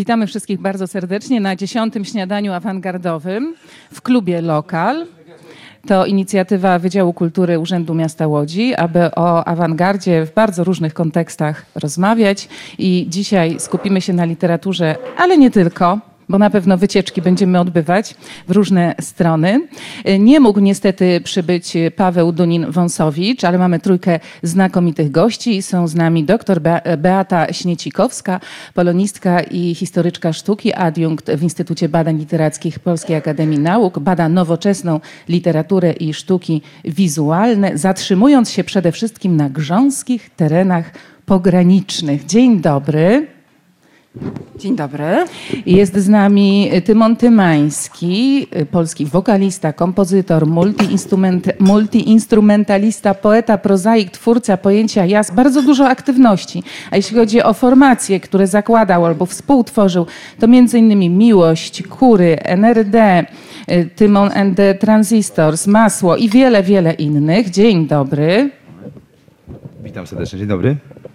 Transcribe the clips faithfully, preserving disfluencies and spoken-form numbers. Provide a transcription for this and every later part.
Witamy wszystkich bardzo serdecznie na dziesiątym śniadaniu awangardowym w klubie Lokal. To inicjatywa Wydziału Kultury Urzędu Miasta Łodzi, aby o awangardzie w bardzo różnych kontekstach rozmawiać. I dzisiaj skupimy się na literaturze, ale nie tylko, bo na pewno wycieczki będziemy odbywać w różne strony. Nie mógł niestety przybyć Paweł Dunin-Wąsowicz, ale mamy trójkę znakomitych gości. Są z nami dr Beata Śniecikowska, polonistka i historyczka sztuki, adiunkt w Instytucie Badań Literackich Polskiej Akademii Nauk. Bada nowoczesną literaturę i sztuki wizualne, zatrzymując się przede wszystkim na grząskich terenach pogranicznych. Dzień dobry. Dzień dobry. Jest z nami Tymon Tymański, polski wokalista, kompozytor, multi-instrument, multi-instrumentalista, poeta, prozaik, twórca pojęcia jazz. Bardzo dużo aktywności. A jeśli chodzi o formacje, które zakładał albo współtworzył, to między innymi Miłość, Kury, N R D, Tymon and the Transistors, Masło i wiele, wiele innych. Dzień dobry. Witam serdecznie. Dzień dobry.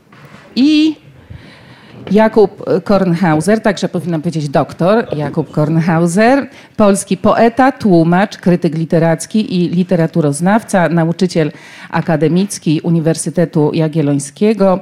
I Jakub Kornhauser, także powinnam powiedzieć doktor Jakub Kornhauser, polski poeta, tłumacz, krytyk literacki i literaturoznawca, nauczyciel akademicki Uniwersytetu Jagiellońskiego,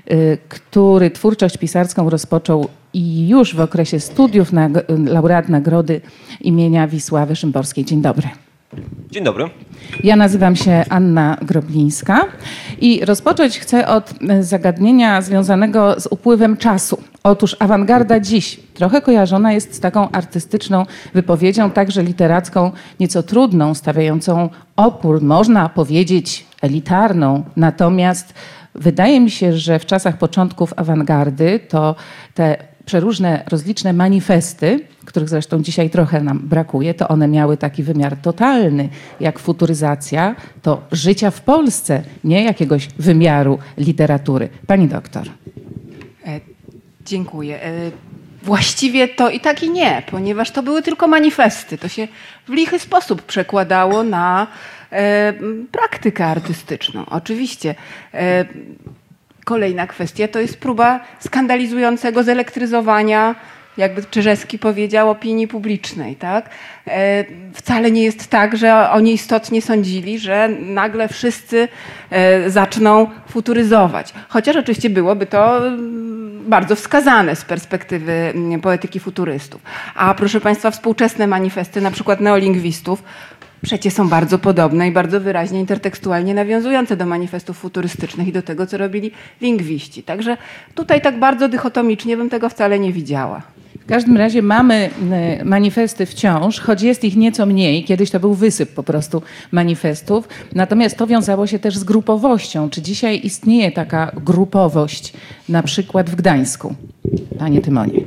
który twórczość pisarską rozpoczął i już w okresie studiów, na, laureat nagrody imienia Wisławy Szymborskiej. Dzień dobry. Dzień dobry. Ja nazywam się Anna Groblińska i rozpocząć chcę od zagadnienia związanego z upływem czasu. Otóż awangarda dziś trochę kojarzona jest z taką artystyczną wypowiedzią, także literacką, nieco trudną, stawiającą opór, można powiedzieć elitarną. Natomiast wydaje mi się, że w czasach początków awangardy to te przeróżne, rozliczne manifesty, których zresztą dzisiaj trochę nam brakuje, to one miały taki wymiar totalny, jak futuryzacja, to życia w Polsce, nie jakiegoś wymiaru literatury. Pani doktor. E, dziękuję. E, właściwie to i tak i nie, ponieważ to były tylko manifesty. To się w lichy sposób przekładało na e, praktykę artystyczną. Oczywiście. E, Kolejna kwestia to jest próba skandalizującego zelektryzowania, jakby Czyżewski powiedział, opinii publicznej. Tak? E, wcale nie jest tak, że oni istotnie sądzili, że nagle wszyscy e, zaczną futuryzować. Chociaż oczywiście byłoby to bardzo wskazane z perspektywy poetyki futurystów. A proszę Państwa, współczesne manifesty, na przykład neolingwistów, przecie są bardzo podobne i bardzo wyraźnie intertekstualnie nawiązujące do manifestów futurystycznych i do tego, co robili lingwiści. Także tutaj tak bardzo dychotomicznie bym tego wcale nie widziała. W każdym razie mamy manifesty wciąż, choć jest ich nieco mniej. Kiedyś to był wysyp po prostu manifestów. Natomiast to wiązało się też z grupowością. Czy dzisiaj istnieje taka grupowość, na przykład w Gdańsku? Panie Tymonie.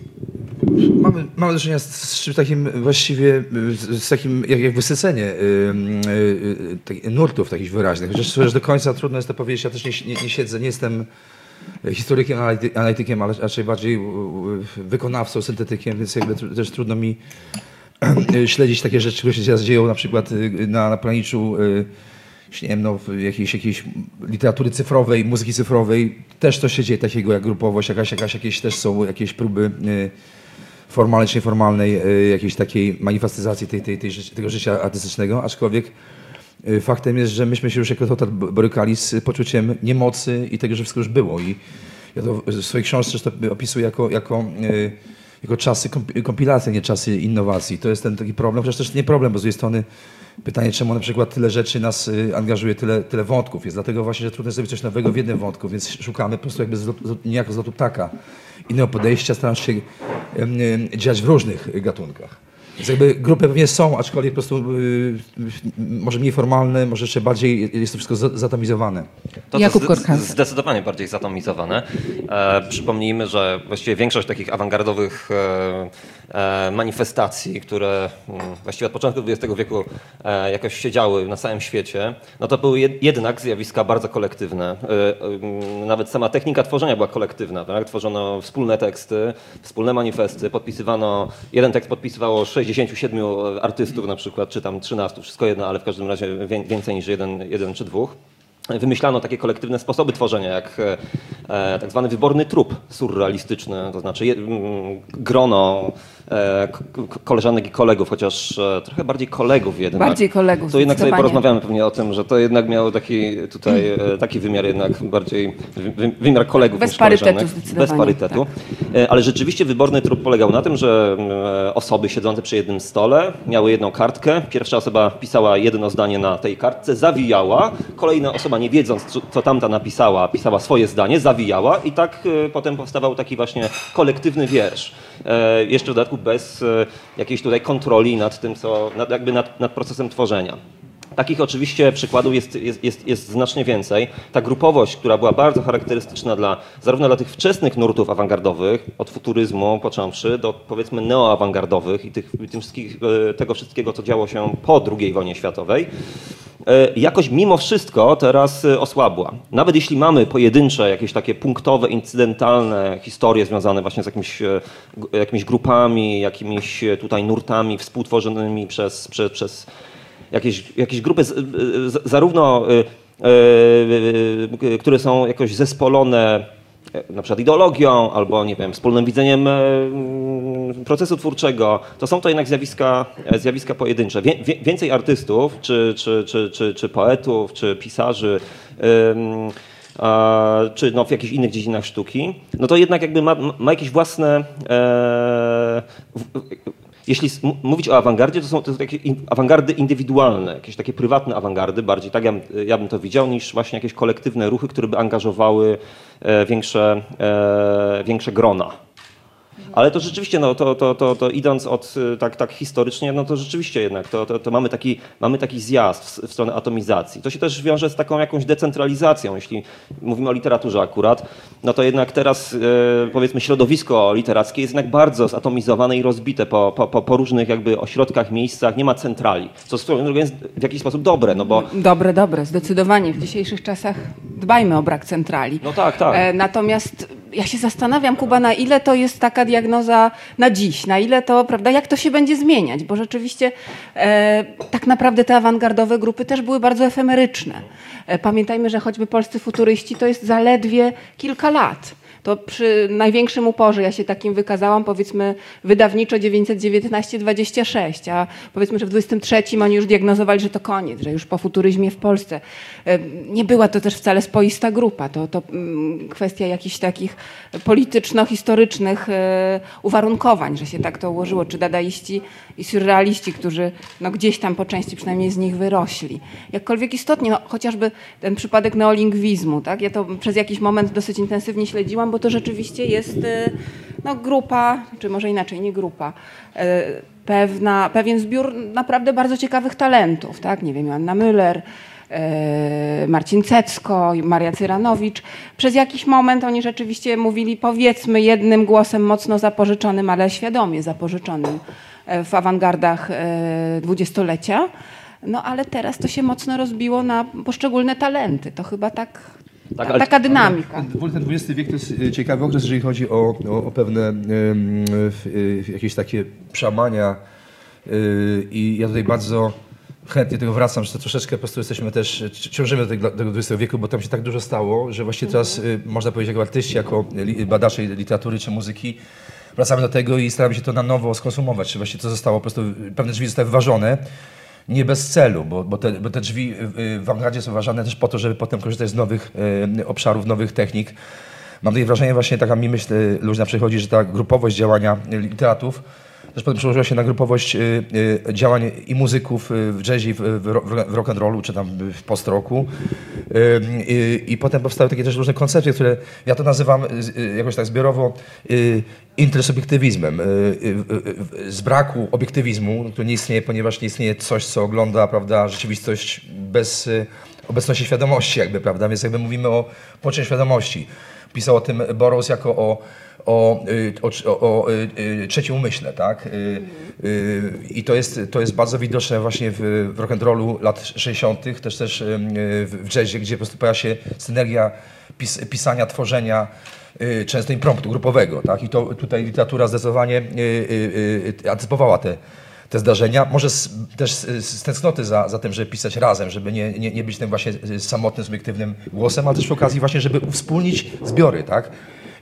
Mamy, mamy do czynienia z, z czymś takim właściwie, z, z takim jak, jak wysycenie yy, yy, nurtów takich wyraźnych. Chociaż do końca trudno jest to powiedzieć. Ja też nie, nie, nie siedzę, nie jestem historykiem, analitykiem, ale raczej bardziej wykonawcą, syntetykiem, więc jakby też trudno mi śledzić takie rzeczy, które się teraz dzieją na przykład na, na pograniczu nie wiem, no, jakiejś, jakiejś literatury cyfrowej, muzyki cyfrowej. Też to się dzieje takiego jak grupowość, jakaś, jakaś, jakieś też są jakieś próby formalnej czy nieformalnej, jakiejś takiej manifestacji tej, tej, tej, tego życia artystycznego, aczkolwiek faktem jest, że myśmy się już jako total borykali z poczuciem niemocy i tego, że wszystko już było. I ja to w swojej książce to opisuję jako, jako, jako czasy kompilacji, nie czasy innowacji. To jest ten taki problem, chociaż też nie problem, bo z drugiej strony pytanie, czemu na przykład tyle rzeczy nas angażuje, tyle, tyle wątków jest. Dlatego właśnie, że trudno zrobić coś nowego w jednym wątku, więc szukamy po prostu jakby z, niejako z lotu ptaka innego podejścia, staramy się działać w różnych gatunkach. Więc jakby grupy pewnie są, aczkolwiek po prostu yy, może mniej formalne, może jeszcze bardziej jest to wszystko zatomizowane. To jest zde- zdecydowanie bardziej zatomizowane. E, przypomnijmy, że właściwie większość takich awangardowych e, e, manifestacji, które m, właściwie od początku dwudziestego wieku e, jakoś się działy na całym świecie, no to były jed- jednak zjawiska bardzo kolektywne. E, e, nawet sama technika tworzenia była kolektywna. Tak? Tworzono wspólne teksty, wspólne manifesty, podpisywano, jeden tekst podpisywało sześćdziesięciu siedmiu artystów na przykład, czy tam trzynastu, wszystko jedno, ale w każdym razie więcej niż jeden, jeden czy dwóch. wymyślano takie kolektywne sposoby tworzenia, jak e, tak zwany wyborny trup surrealistyczny, to znaczy je, m, grono e, koleżanek i kolegów, chociaż e, trochę bardziej kolegów jednak. Bardziej kolegów. To jednak sobie porozmawiamy pewnie o tym, że to jednak miało taki tutaj e, taki wymiar jednak bardziej wy, wymiar kolegów bez niż parytetu koleżanek. zdecydowanie. Bez parytetu. Tak. E, ale rzeczywiście wyborny trup polegał na tym, że e, osoby siedzące przy jednym stole miały jedną kartkę. Pierwsza osoba pisała jedno zdanie na tej kartce, zawijała, kolejna osoba nie wiedząc, co, co tamta napisała, pisała swoje zdanie, zawijała i tak y, potem powstawał taki właśnie kolektywny wiersz. E, jeszcze w dodatku bez y, jakiejś tutaj kontroli nad tym, co, nad, jakby nad, nad procesem tworzenia. Takich oczywiście przykładów jest, jest, jest, jest znacznie więcej. Ta grupowość, która była bardzo charakterystyczna dla, zarówno dla tych wczesnych nurtów awangardowych, od futuryzmu począwszy, do powiedzmy neoawangardowych i tych, tym wszystkich, tego wszystkiego, co działo się po drugiej wojnie światowej, jakoś mimo wszystko teraz osłabła. Nawet jeśli mamy pojedyncze, jakieś takie punktowe, incydentalne historie związane właśnie z jakimiś, jakimiś grupami, jakimiś tutaj nurtami współtworzonymi przez, przez, przez jakieś, jakieś grupy z, z, zarówno y, y, y, które są jakoś zespolone na przykład ideologią albo nie wiem, wspólnym widzeniem y, procesu twórczego, to są to jednak zjawiska, zjawiska pojedyncze. Wie, wie, więcej artystów, czy, czy, czy, czy, czy poetów, czy pisarzy, y, a, czy no, w jakichś innych dziedzinach sztuki, no to jednak jakby ma, ma jakieś własne e, w, jeśli mówić o awangardzie, to są to takie awangardy indywidualne, jakieś takie prywatne awangardy, bardziej tak ja, ja bym to widział, niż właśnie jakieś kolektywne ruchy, które by angażowały e, większe, e, większe grona. Ale to rzeczywiście, no to, to, to, to idąc od tak, tak historycznie, no to rzeczywiście jednak to, to, to mamy, taki, mamy taki zjazd w, w stronę atomizacji. To się też wiąże z taką jakąś decentralizacją. Jeśli mówimy o literaturze akurat, no to jednak teraz e, powiedzmy środowisko literackie jest jednak bardzo zatomizowane i rozbite po, po, po, po różnych jakby ośrodkach, miejscach. Nie ma centrali, co jest w jakiś sposób dobre, no bo... Dobre, dobre, zdecydowanie. W dzisiejszych czasach dbajmy o brak centrali. No tak, tak. E, natomiast ja się zastanawiam, Kuba, na ile to jest taka diagnoza na dziś, na ile to, prawda, jak to się będzie zmieniać, bo rzeczywiście e, tak naprawdę te awangardowe grupy też były bardzo efemeryczne. E, pamiętajmy, że choćby polscy futuryści to jest zaledwie kilka lat. To przy największym uporze ja się takim wykazałam, powiedzmy wydawniczo dziewięćset dziewiętnaście dwadzieścia sześć, a powiedzmy, że w dwudziestym trzecim oni już diagnozowali, że to koniec, że już po futuryzmie w Polsce. Nie była to też wcale spoista grupa, to, to kwestia jakichś takich polityczno-historycznych uwarunkowań, że się tak to ułożyło, czy dadaiści i surrealiści, którzy no, gdzieś tam po części przynajmniej z nich wyrośli. Jakkolwiek istotnie, no, chociażby ten przypadek neolingwizmu, tak? Ja to przez jakiś moment dosyć intensywnie śledziłam, bo to rzeczywiście jest no, grupa, czy może inaczej, nie grupa, pewna, pewien zbiór naprawdę bardzo ciekawych talentów, tak? Nie wiem, Joanna Müller, Marcin Cecko, Maria Cyranowicz. Przez jakiś moment oni rzeczywiście mówili, powiedzmy, jednym głosem mocno zapożyczonym, ale świadomie zapożyczonym w awangardach dwudziestolecia. No ale teraz to się mocno rozbiło na poszczególne talenty. To chyba tak... Tak, Ta, taka dynamika. Ten dwudziesty wiek to jest ciekawy okres, jeżeli chodzi o, o, o pewne um, jakieś takie przełamania yy, i ja tutaj bardzo chętnie do tego wracam, że to troszeczkę po prostu jesteśmy też, ciążymy do tego, tego dwudziestego wieku, bo tam się tak dużo stało, że właściwie teraz yy, można powiedzieć jako artyści, jako li, badacze literatury czy muzyki wracamy do tego i staramy się to na nowo skonsumować, czy właściwie to zostało po prostu, pewne drzwi zostały wyważone. Nie bez celu, bo, bo, te, bo te drzwi w awangardzie są uważane też po to, żeby potem korzystać z nowych e, obszarów, nowych technik. Mam takie wrażenie, właśnie taka mi myśl luźna przychodzi, że ta grupowość działania literatów też potem przełożyła się na grupowość y, y, działań i muzyków y, w jazzie, w, w, w rock and rollu, czy tam w post-rocku. Y, y, I potem powstały takie też różne koncepcje, które ja to nazywam y, jakoś tak zbiorowo y, intersubiektywizmem. Y, y, y, z braku obiektywizmu, który nie istnieje, ponieważ nie istnieje coś, co ogląda, prawda, rzeczywistość bez y, obecności świadomości, jakby, prawda, więc jakby mówimy o poczuciu świadomości. Pisał o tym Burroughs jako o O, o, o, o trzecim umyśle, tak? Mm. I to jest, to jest bardzo widoczne właśnie w, w rock'n'rollu lat sześćdziesiątych, też też w jazzie, gdzie po prostu pojawia się synergia pis, pisania, tworzenia, często impromptu grupowego, tak? I to tutaj literatura zdecydowanie antycypowała te, te zdarzenia, może z, też z, z tęsknoty za, za tym, żeby pisać razem, żeby nie, nie, nie być tym właśnie samotnym, subiektywnym głosem, ale też przy okazji właśnie, żeby uwspólnić zbiory, tak?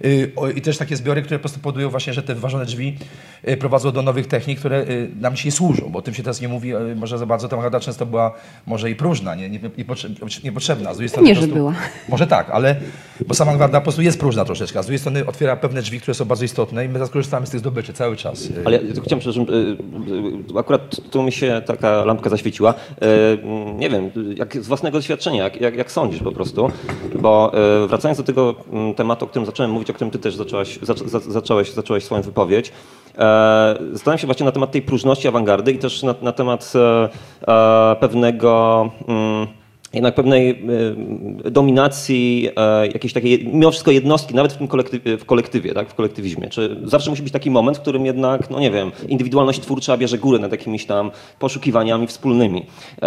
I też takie zbiory, które po prostu powodują właśnie, że te wyważone drzwi prowadzą do nowych technik, które nam dzisiaj służą, bo o tym się teraz nie mówi może za bardzo. Ta awangarda często była może i próżna, nie, nie, niepotrzebna. Z drugiej strony nie, po prostu, że była. Może tak, ale bo sama awangarda po prostu jest próżna troszeczkę, a z drugiej strony otwiera pewne drzwi, które są bardzo istotne i my skorzystamy z tych zdobyczy cały czas. Ale ja tylko chciałem, przepraszam, akurat tu mi się taka lampka zaświeciła. Nie wiem, jak z własnego doświadczenia, jak, jak, jak sądzisz po prostu, bo wracając do tego tematu, o którym zacząłem mówić, o którym ty też zaczęłaś, zaczę, zacząłeś, zacząłeś swoją wypowiedź. E, zastanawiam się właśnie na temat tej próżności awangardy i też na, na temat e, pewnego, mm, jednak pewnej e, dominacji e, jakiejś takiej, mimo wszystko jednostki, nawet w tym kolektywie, w kolektywie, tak, w kolektywizmie. Czy zawsze musi być taki moment, w którym jednak, no nie wiem, indywidualność twórcza bierze górę nad jakimiś tam poszukiwaniami wspólnymi. E,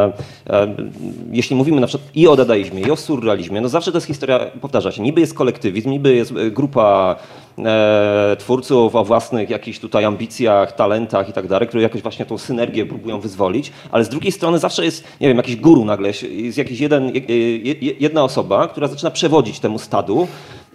e, jeśli mówimy na przykład i o dadaizmie, i o surrealizmie, no zawsze to jest historia, powtarza się, niby jest kolektywizm, niby jest grupa e, twórców o własnych jakichś tutaj ambicjach, talentach i tak dalej, które jakoś właśnie tą synergię próbują wyzwolić, ale z drugiej strony zawsze jest, nie wiem, jakiś guru nagle, jest jakiś jeden, jedna osoba, która zaczyna przewodzić temu stadu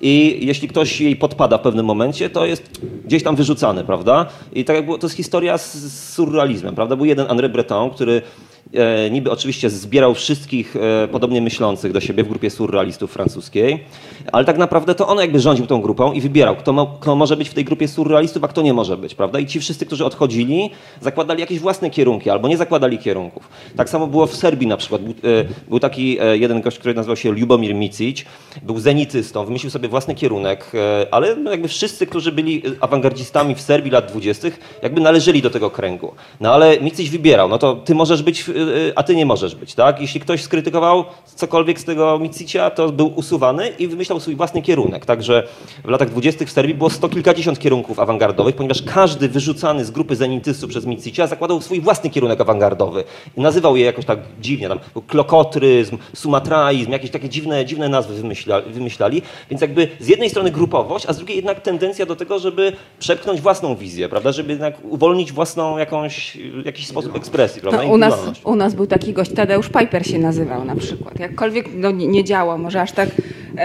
i jeśli ktoś jej podpada w pewnym momencie, to jest gdzieś tam wyrzucany, prawda? I tak jak było, to jest historia z, z surrealizmem, prawda? Był jeden André Breton, który E, niby oczywiście zbierał wszystkich e, podobnie myślących do siebie w grupie surrealistów francuskiej, ale tak naprawdę to on jakby rządził tą grupą i wybierał, kto, ma, kto może być w tej grupie surrealistów, a kto nie może być, prawda? I ci wszyscy, którzy odchodzili, zakładali jakieś własne kierunki albo nie zakładali kierunków. Tak samo było w Serbii na przykład. Był, e, był taki e, jeden gość, który nazywał się Ljubomir Micić, był zenitystą, wymyślił sobie własny kierunek, e, ale jakby wszyscy, którzy byli awangardzistami w Serbii lat dwudziestych, jakby należeli do tego kręgu. No ale Micić wybierał, no to ty możesz być, a ty nie możesz być, tak? Jeśli ktoś skrytykował cokolwiek z tego Micicia, to był usuwany i wymyślał swój własny kierunek. Także w latach dwudziestych w Serbii było sto kilkadziesiąt kierunków awangardowych, ponieważ każdy wyrzucany z grupy zenitystów przez Micicia zakładał swój własny kierunek awangardowy i nazywał je jakoś tak dziwnie, tam klokotryzm, sumatraizm, jakieś takie dziwne, dziwne nazwy wymyśla, wymyślali. Więc jakby z jednej strony grupowość, a z drugiej jednak tendencja do tego, żeby przepchnąć własną wizję, prawda? Żeby jednak uwolnić własną jakąś, jakiś sposób ekspresji, prawda? No, u, nas, u nas był taki gość, Tadeusz Piper się nazywał na przykład. Jakkolwiek no, nie, nie działał, może aż tak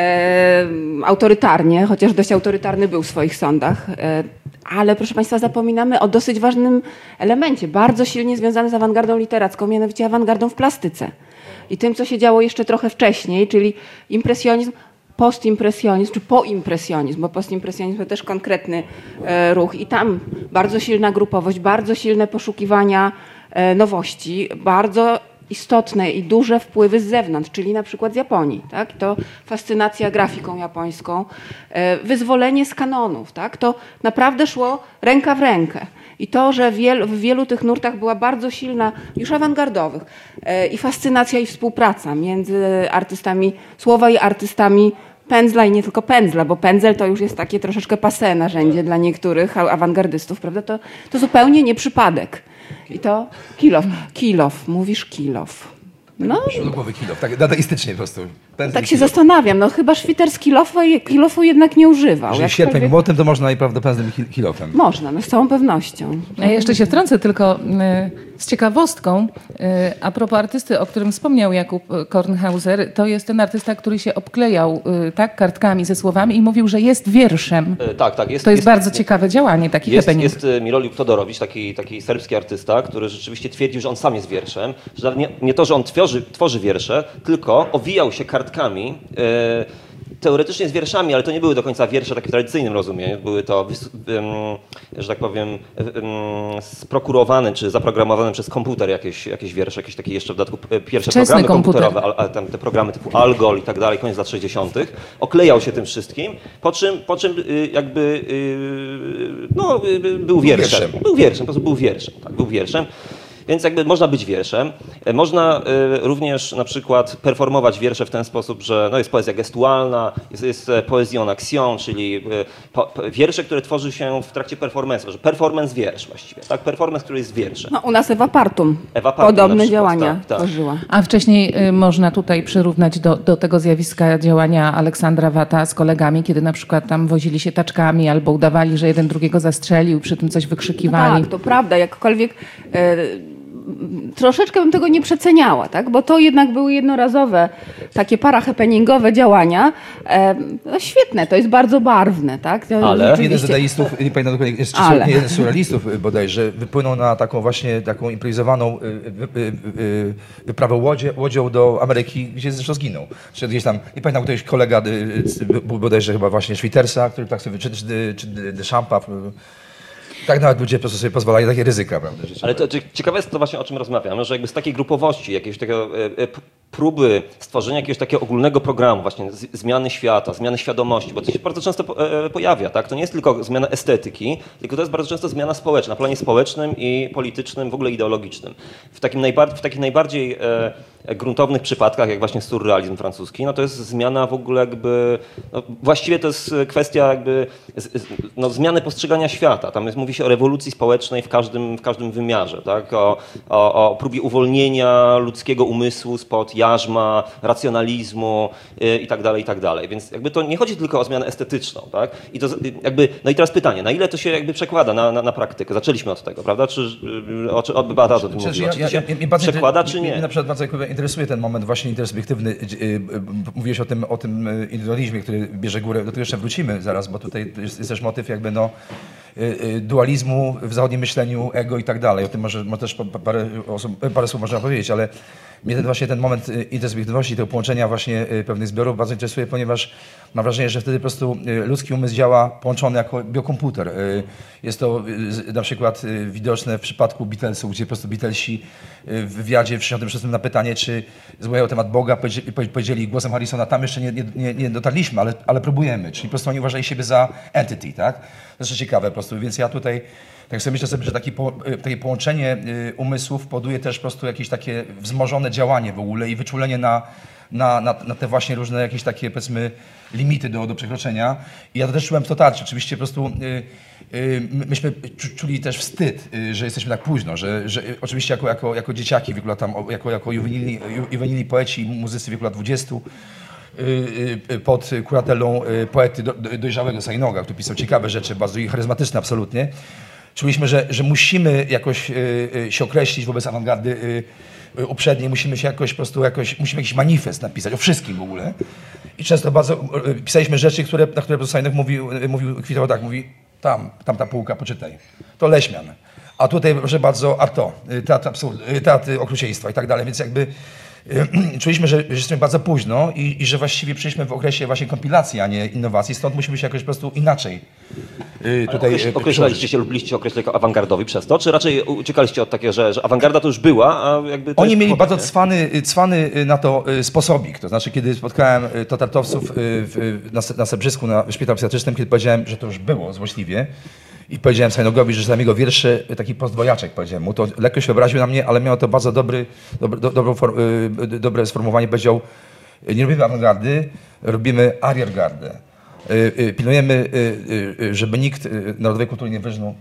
e, autorytarnie, chociaż dość autorytarny był w swoich sądach. E, ale proszę Państwa, zapominamy o dosyć ważnym elemencie, bardzo silnie związanym z awangardą literacką, mianowicie awangardą w plastyce. I tym, co się działo jeszcze trochę wcześniej, czyli impresjonizm, postimpresjonizm czy poimpresjonizm, bo postimpresjonizm to też konkretny e, ruch i tam bardzo silna grupowość, bardzo silne poszukiwania e, nowości, bardzo istotne i duże wpływy z zewnątrz, czyli na przykład z Japonii. Tak? To fascynacja grafiką japońską, e, wyzwolenie z kanonów. Tak? To naprawdę szło ręka w rękę. I to, że wiel, w wielu tych nurtach była bardzo silna, już awangardowych, e, i fascynacja i współpraca między artystami słowa i artystami pędzla i nie tylko pędzla, bo pędzel to już jest takie troszeczkę passé narzędzie dla niektórych awangardystów, prawda? To, to zupełnie nie przypadek. I to kilof. Kilof, mówisz kilof. No. Śródgłowy kilof, tak dadaistycznie po prostu. Pędzel tak się kilof. Zastanawiam, no chyba Schwitter z kilofu, kilofu jednak nie używał. Jeżeli sierpem i młotem, to można i prawda pędzlem i kilofem. Można, no z całą pewnością. Ja jeszcze się wtrącę tylko y, z ciekawostką. Y, a propos artysty, o którym wspomniał Jakub Kornhauser, to jest ten artysta, który się obklejał y, tak kartkami ze słowami i mówił, że jest wierszem. E, tak, tak. Jest, to jest, jest bardzo jest, ciekawe działanie, taki jest, happening. Jest Miroljub Todorowicz, taki, taki serbski artysta, który rzeczywiście twierdził, że on sam jest wierszem. Że nie, nie to, że on tworzy, tworzy wiersze, tylko owijał się kartkami, e, teoretycznie z wierszami, ale to nie były do końca wiersze takie w tradycyjnym rozumieniu. Były to, że tak powiem, sprokurowane czy zaprogramowane przez komputer jakieś, jakieś wiersze, jakieś takie jeszcze w dodatku pierwsze Wczesny programy komputer. komputerowe, ale tam te programy typu Algol i tak dalej, koniec lat sześćdziesiątych. Oklejał się tym wszystkim, po czym, po czym jakby no, był wierszem. wierszem. Był wierszem, po prostu był wierszem. Tak, był wierszem. Więc jakby można być wierszem. Można również na przykład performować wiersze w ten sposób, że no jest poezja gestualna, jest, jest poezja en action, czyli po, wiersze, które tworzy się w trakcie performance'u, że performance wiersz właściwie, tak? Performance, który jest wierszem. No, u nas Ewa Partum, Ewa Partum podobne przykład, działania tak, tak. tworzyła. A wcześniej y, można tutaj przyrównać do, do tego zjawiska działania Aleksandra Wata z kolegami, kiedy na przykład tam wozili się taczkami albo udawali, że jeden drugiego zastrzelił, przy tym coś wykrzykiwali. No tak, to prawda, jakkolwiek e, troszeczkę bym tego nie przeceniała, tak? Bo to jednak były jednorazowe, takie parahappeningowe działania. E, no świetne, to jest bardzo barwne, tak? To Ale Jeden z rzeczywiście- dadaistów, nie pamiętam dokładnie, jest Ale. jeden z surrealistów bodajże, wypłynął na taką właśnie taką improwizowaną y, wy, y, y, wyprawę łodzie, łodzią do Ameryki, gdzie zresztą zginął. Czy gdzieś tam, nie pamiętam, ktoś kolega, y, był bodajże chyba właśnie Schwittersa, który tak sobie, czy, czy, czy Deschampa, tak nawet ludzie po prostu sobie pozwalają takie ryzyka, prawda? Życiowe. Ale to, to ciekawe jest to właśnie, o czym rozmawiamy, że jakby z takiej grupowości, jakiegoś takiego e, e, próby stworzenia jakiegoś takiego ogólnego programu, właśnie z, zmiany świata, zmiany świadomości, bo to się bardzo często po, e, pojawia, tak? To nie jest tylko zmiana estetyki, tylko to jest bardzo często zmiana społeczna, na planie społecznym i politycznym, w ogóle ideologicznym. W, takim najbar- w takich najbardziej e, gruntownych przypadkach, jak właśnie surrealizm francuski, no to jest zmiana w ogóle jakby, no właściwie to jest kwestia jakby z, z, no, zmiany postrzegania świata. Tam jest, mówi się o rewolucji społecznej w każdym, w każdym wymiarze, tak? O, o, o próbie uwolnienia ludzkiego umysłu spod jarzma, racjonalizmu yy, i tak dalej, i tak dalej. Więc jakby to nie chodzi tylko o zmianę estetyczną, tak? I to jakby, no i teraz pytanie, na ile to się jakby przekłada na, na, na praktykę? Zaczęliśmy od tego, prawda? Czy, o, czy o, Beata o tym Znaczy, mówiła? ja, Czy ja, to się ja, ja, bardzo przekłada, inter- czy nie? Mnie na przykład bardzo interesuje ten moment właśnie intersubiektywny. Mówiłeś o tym, o tym indywidualizmie, który bierze górę. Do tego jeszcze wrócimy zaraz, bo tutaj jest, jest też motyw jakby no, dualizmu w zachodnim myśleniu, ego i tak dalej. O tym może, może też parę, osób, parę słów można powiedzieć, ale mnie ten właśnie ten moment intersubiektywności, tego połączenia właśnie pewnych zbiorów bardzo interesuje, ponieważ mam wrażenie, że wtedy po prostu ludzki umysł działa połączony jako biokomputer. Jest to na przykład widoczne w przypadku Beatlesów, gdzie po prostu Beatlesi w wywiadzie w sześćdziesiątym szóstym na pytanie, czy zmawiają temat Boga, powiedzieli głosem Harrisona, tam jeszcze nie, nie, nie dotarliśmy, ale, ale próbujemy. Czyli po prostu oni uważali siebie za entity, tak? To jest ciekawe po prostu, więc ja tutaj tak sobie myślę sobie, że taki po, takie połączenie umysłów powoduje też po prostu jakieś takie wzmożone działanie w ogóle i wyczulenie na, na, na, na te właśnie różne jakieś takie, powiedzmy, limity do, do przekroczenia. I ja to też czułem w to tarczy. Oczywiście po prostu y, y, myśmy czuli też wstyd, y, że jesteśmy tak późno, że, że oczywiście jako, jako, jako dzieciaki w wieku lat tam, jako, jako juwenilni, juwenilni poeci i muzycy w wieku lat dwudziestu, pod kuratelą poety dojrzałego Sajnoga, który pisał ciekawe rzeczy, bardzo i charyzmatyczne absolutnie. Czuliśmy, że, że musimy jakoś się określić wobec awangardy uprzedniej, musimy się jakoś po prostu jakoś, musimy jakiś manifest napisać o wszystkim w ogóle. I często bardzo pisaliśmy rzeczy, które, na które Sajnok mówił, mówił, kwitował tak, mówi tam, tam ta półka, poczytaj. To Leśmian. A tutaj, proszę bardzo, Arto, teatr, teatr okrucieństwa i tak dalej, więc jakby czuliśmy, że, że jesteśmy bardzo późno i, i że właściwie przyszliśmy w okresie właśnie kompilacji, a nie innowacji, stąd musimy się jakoś po prostu inaczej y, tutaj Określ, określaliście się, lubiliście określać jako awangardowi przez to, czy raczej uciekaliście od takiego, że, że awangarda to już była, a jakby to Oni jest mieli powrót, bardzo cwany, cwany na to sposobik, to znaczy kiedy spotkałem totartowców w, na, na Sebrzysku, na szpitalu psychiatrycznym, kiedy powiedziałem, że to już było złośliwie, i powiedziałem Sajnogowi, że czytam jego wiersze, taki postwojaczek, powiedziałem mu. To lekko się obraził na mnie, ale miał to bardzo dobry, dobry, do, dobrą for, y, dobre sformułowanie. Powiedział, nie robimy awangardy, robimy ariergardę. Y, y, pilnujemy, y, y, żeby nikt y, narodowej kultury nie wyżnął.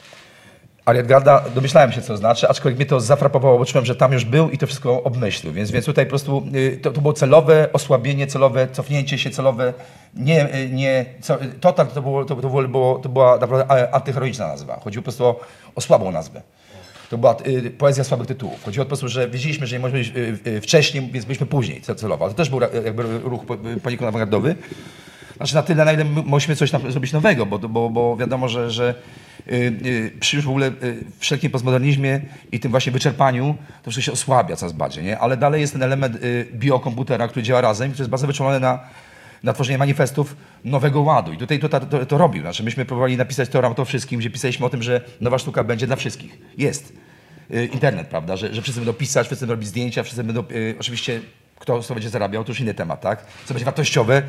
Ariergarda, domyślałem się, co znaczy, aczkolwiek mnie to zafrapowało, bo czułem, że tam już był i to wszystko obmyślił. Więc, więc tutaj po prostu y, to, to było celowe osłabienie, celowe cofnięcie się, celowe nie, nie co, total to, było, to, to, było, to była naprawdę antyheroiczna nazwa. Chodziło po prostu o, o słabą nazwę. To była y, poezja słabych tytułów. Chodziło po prostu, że wiedzieliśmy, że nie możemy być y, y, wcześniej, więc byliśmy później celowo. To też był jakby ruch poniekąd awangardowy. Znaczy na tyle, na ile musimy coś tam zrobić nowego, bo, bo, bo wiadomo, że, że yy, yy, przy już w ogóle yy, wszelkim postmodernizmie i tym właśnie wyczerpaniu to wszystko się osłabia coraz bardziej, nie? Ale dalej jest ten element yy, biokomputera, który działa razem, który jest bardzo wyczulony na, na tworzenie manifestów nowego ładu. I tutaj to, to, to, to robił. Znaczy myśmy próbowali napisać to o wszystkim, gdzie pisaliśmy o tym, że nowa sztuka będzie dla wszystkich. Jest. Yy, internet, prawda? Że, że wszyscy będą pisać, wszyscy będą robić zdjęcia, wszyscy będą... Yy, oczywiście kto z tego będzie zarabiał, to już inny temat, tak? Co będzie wartościowe,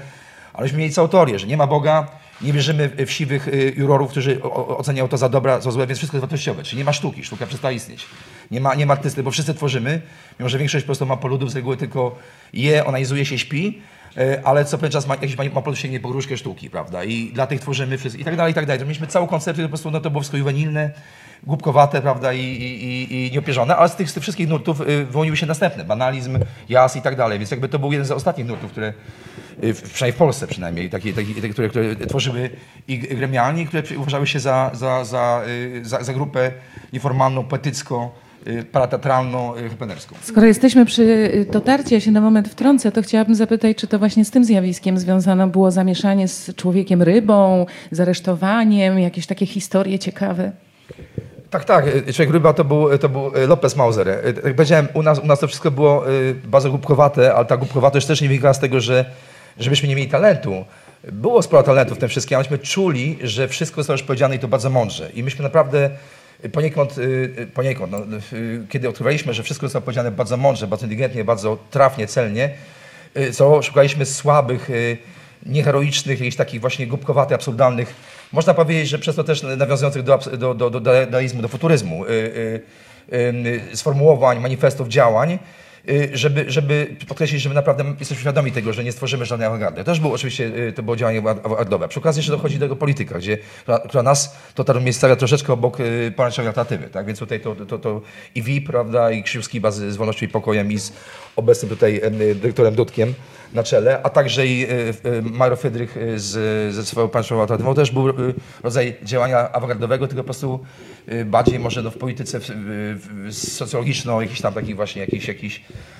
aleśmy mieli całą teorię, że nie ma Boga, nie wierzymy w siwych jurorów, którzy oceniają to za dobra, za złe, więc wszystko jest wartościowe. Czyli nie ma sztuki, sztuka przestała istnieć. Nie ma, nie ma artysty, bo wszyscy tworzymy, mimo że większość po prostu ma poludów z reguły tylko je, onanizuje się, śpi, ale co pewien czas ma, jakiś ma polud sięgnie po gruszkę sztuki, prawda? I dla tych tworzymy wszystko i tak dalej, i tak dalej. To mieliśmy całą koncepcję, po prostu no, to było wszystko juwenilne, głupkowate, prawda, i, i, i nieopierzone, ale z tych, z tych wszystkich nurtów y, wyłoniły się następne, banalizm, jas i tak dalej, więc jakby to był jeden z ostatnich nurtów, które, y, przynajmniej w Polsce przynajmniej, takie, takie, takie które, które tworzyły i gremialnie, które uważały się za, za, za, y, za, za grupę nieformalną, poetycką, parateatralną, hepenerską. Skoro jesteśmy przy dotarcie, ja się na moment wtrącę, to chciałabym zapytać, czy to właśnie z tym zjawiskiem związane było zamieszanie z człowiekiem rybą, z aresztowaniem, jakieś takie historie ciekawe? Tak, tak. Człowiek ryba to był, to był Lopez Mauser. Jak powiedziałem, u nas, u nas to wszystko było bardzo głupkowate, ale ta głupkowatość też nie wynikała z tego, że, że myśmy nie mieli talentu. Było sporo talentu w tym wszystkim, ale myśmy czuli, że wszystko zostało już powiedziane i to bardzo mądrze. I myśmy naprawdę poniekąd, poniekąd no, kiedy odkrywaliśmy, że wszystko zostało powiedziane bardzo mądrze, bardzo inteligentnie, bardzo trafnie, celnie, co szukaliśmy słabych, nieheroicznych, jakichś takich właśnie głupkowatych, absurdalnych, można powiedzieć, że przez to też nawiązujących do, do, do, do dadaizmu, do futuryzmu, y, y, y, sformułowań, manifestów, działań, y, żeby, żeby podkreślić, że my naprawdę jesteśmy świadomi tego, że nie stworzymy żadnej awangardy. To też było oczywiście, y, to było działanie awangardowe. Przy okazji jeszcze dochodzi do tego polityka, gdzie, która, która nas to tam jest stawia troszeczkę obok y, pomarańczowej alternatywy, tak? Więc tutaj to, to, to i W I P, prawda, i Krzysztof Skiba z, z Wolnością i Pokojem i z obecnym tutaj y, dyrektorem Dudkiem na czele, a także i Majro Fydrych z, ze swoją państwową alternatywą też był rodzaj działania awangardowego, tylko po prostu bardziej może no, w polityce w, w, socjologiczno, jakichś tam takich właśnie jakichś, jakichś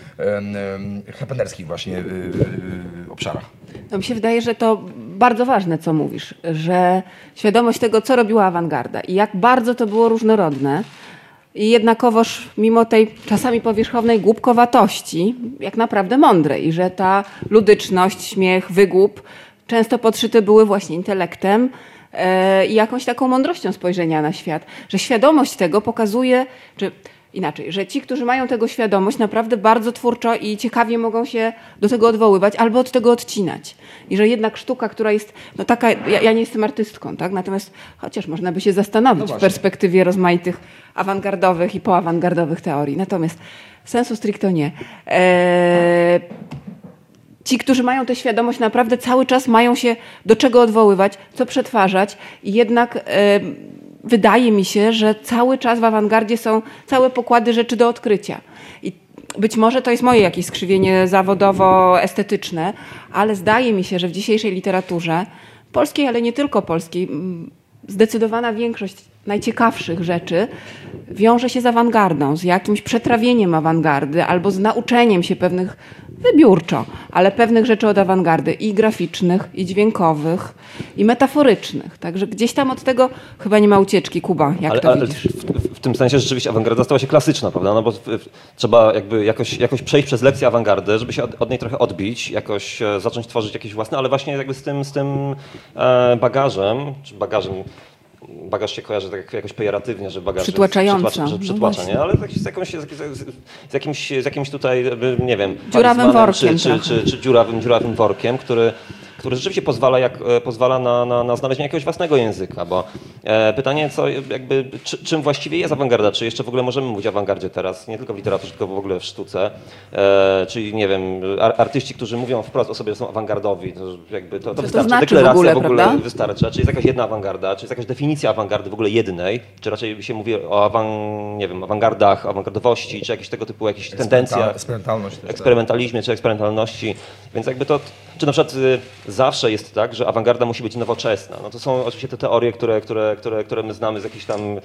um, hepenerskich właśnie obszarach. No mi się wydaje, że to bardzo ważne, co mówisz, że świadomość tego, co robiła awangarda i jak bardzo to było różnorodne, i jednakowoż mimo tej czasami powierzchownej głupkowatości, jak naprawdę mądre i że ta ludyczność, śmiech, wygłup często podszyte były właśnie intelektem e, i jakąś taką mądrością spojrzenia na świat. Że świadomość tego pokazuje, że inaczej, że ci, którzy mają tego świadomość, naprawdę bardzo twórczo i ciekawie mogą się do tego odwoływać albo od tego odcinać. I że jednak sztuka, która jest, no taka, ja, ja nie jestem artystką, tak? Natomiast chociaż można by się zastanowić no w perspektywie rozmaitych awangardowych i poawangardowych teorii. Natomiast sensu stricto nie. Eee, ci, którzy mają tę świadomość, naprawdę cały czas mają się do czego odwoływać, co przetwarzać i jednak e, wydaje mi się, że cały czas w awangardzie są całe pokłady rzeczy do odkrycia. I być może to jest moje jakieś skrzywienie zawodowo-estetyczne, ale zdaje mi się, że w dzisiejszej literaturze polskiej, ale nie tylko polskiej, zdecydowana większość najciekawszych rzeczy wiąże się z awangardą, z jakimś przetrawieniem awangardy albo z nauczeniem się pewnych, wybiórczo, ale pewnych rzeczy od awangardy i graficznych, i dźwiękowych, i metaforycznych. Także gdzieś tam od tego chyba nie ma ucieczki. Kuba, jak ale, to ale widzisz? W, w, w tym sensie rzeczywiście awangarda stała się klasyczna, prawda? No bo w, w, trzeba jakby jakoś, jakoś przejść przez lekcję awangardy, żeby się od, od niej trochę odbić, jakoś e, zacząć tworzyć jakieś własne, ale właśnie jakby z tym, z tym e, bagażem, czy bagażem, bagaż się kojarzy tak jakoś pejoratywnie, że bagaż przytłaczająco, przytłacza, że przytłacza, no nie? Ale tak, z, jakąś, z, z, jakimś, z jakimś tutaj, nie wiem, dziurawym workiem, czy, czy, czy, czy dziurawym, dziurawym workiem, który który rzeczywiście pozwala, jak, pozwala na, na, na znalezienie jakiegoś własnego języka, bo e, pytanie, co, jakby, czy, czym właściwie jest awangarda, czy jeszcze w ogóle możemy mówić o awangardzie teraz, nie tylko w literaturze, tylko w ogóle w sztuce, e, czyli nie wiem, ar, artyści, którzy mówią wprost o sobie, że są awangardowi, to, jakby to, to wystarczy, to znaczy deklaracja w ogóle, w ogóle wystarcza, czy jest jakaś jedna awangarda, czy jest jakaś definicja awangardy w ogóle jednej, czy raczej się mówi o awan, nie wiem, awangardach, awangardowości, czy jakieś tego typu jakieś tendencjach, eksperymentalizmie, czy eksperymentalności, więc jakby to, czy na przykład y, zawsze jest tak, że awangarda musi być nowoczesna. No to są oczywiście te teorie, które, które, które, które my znamy z jakichś tam, e,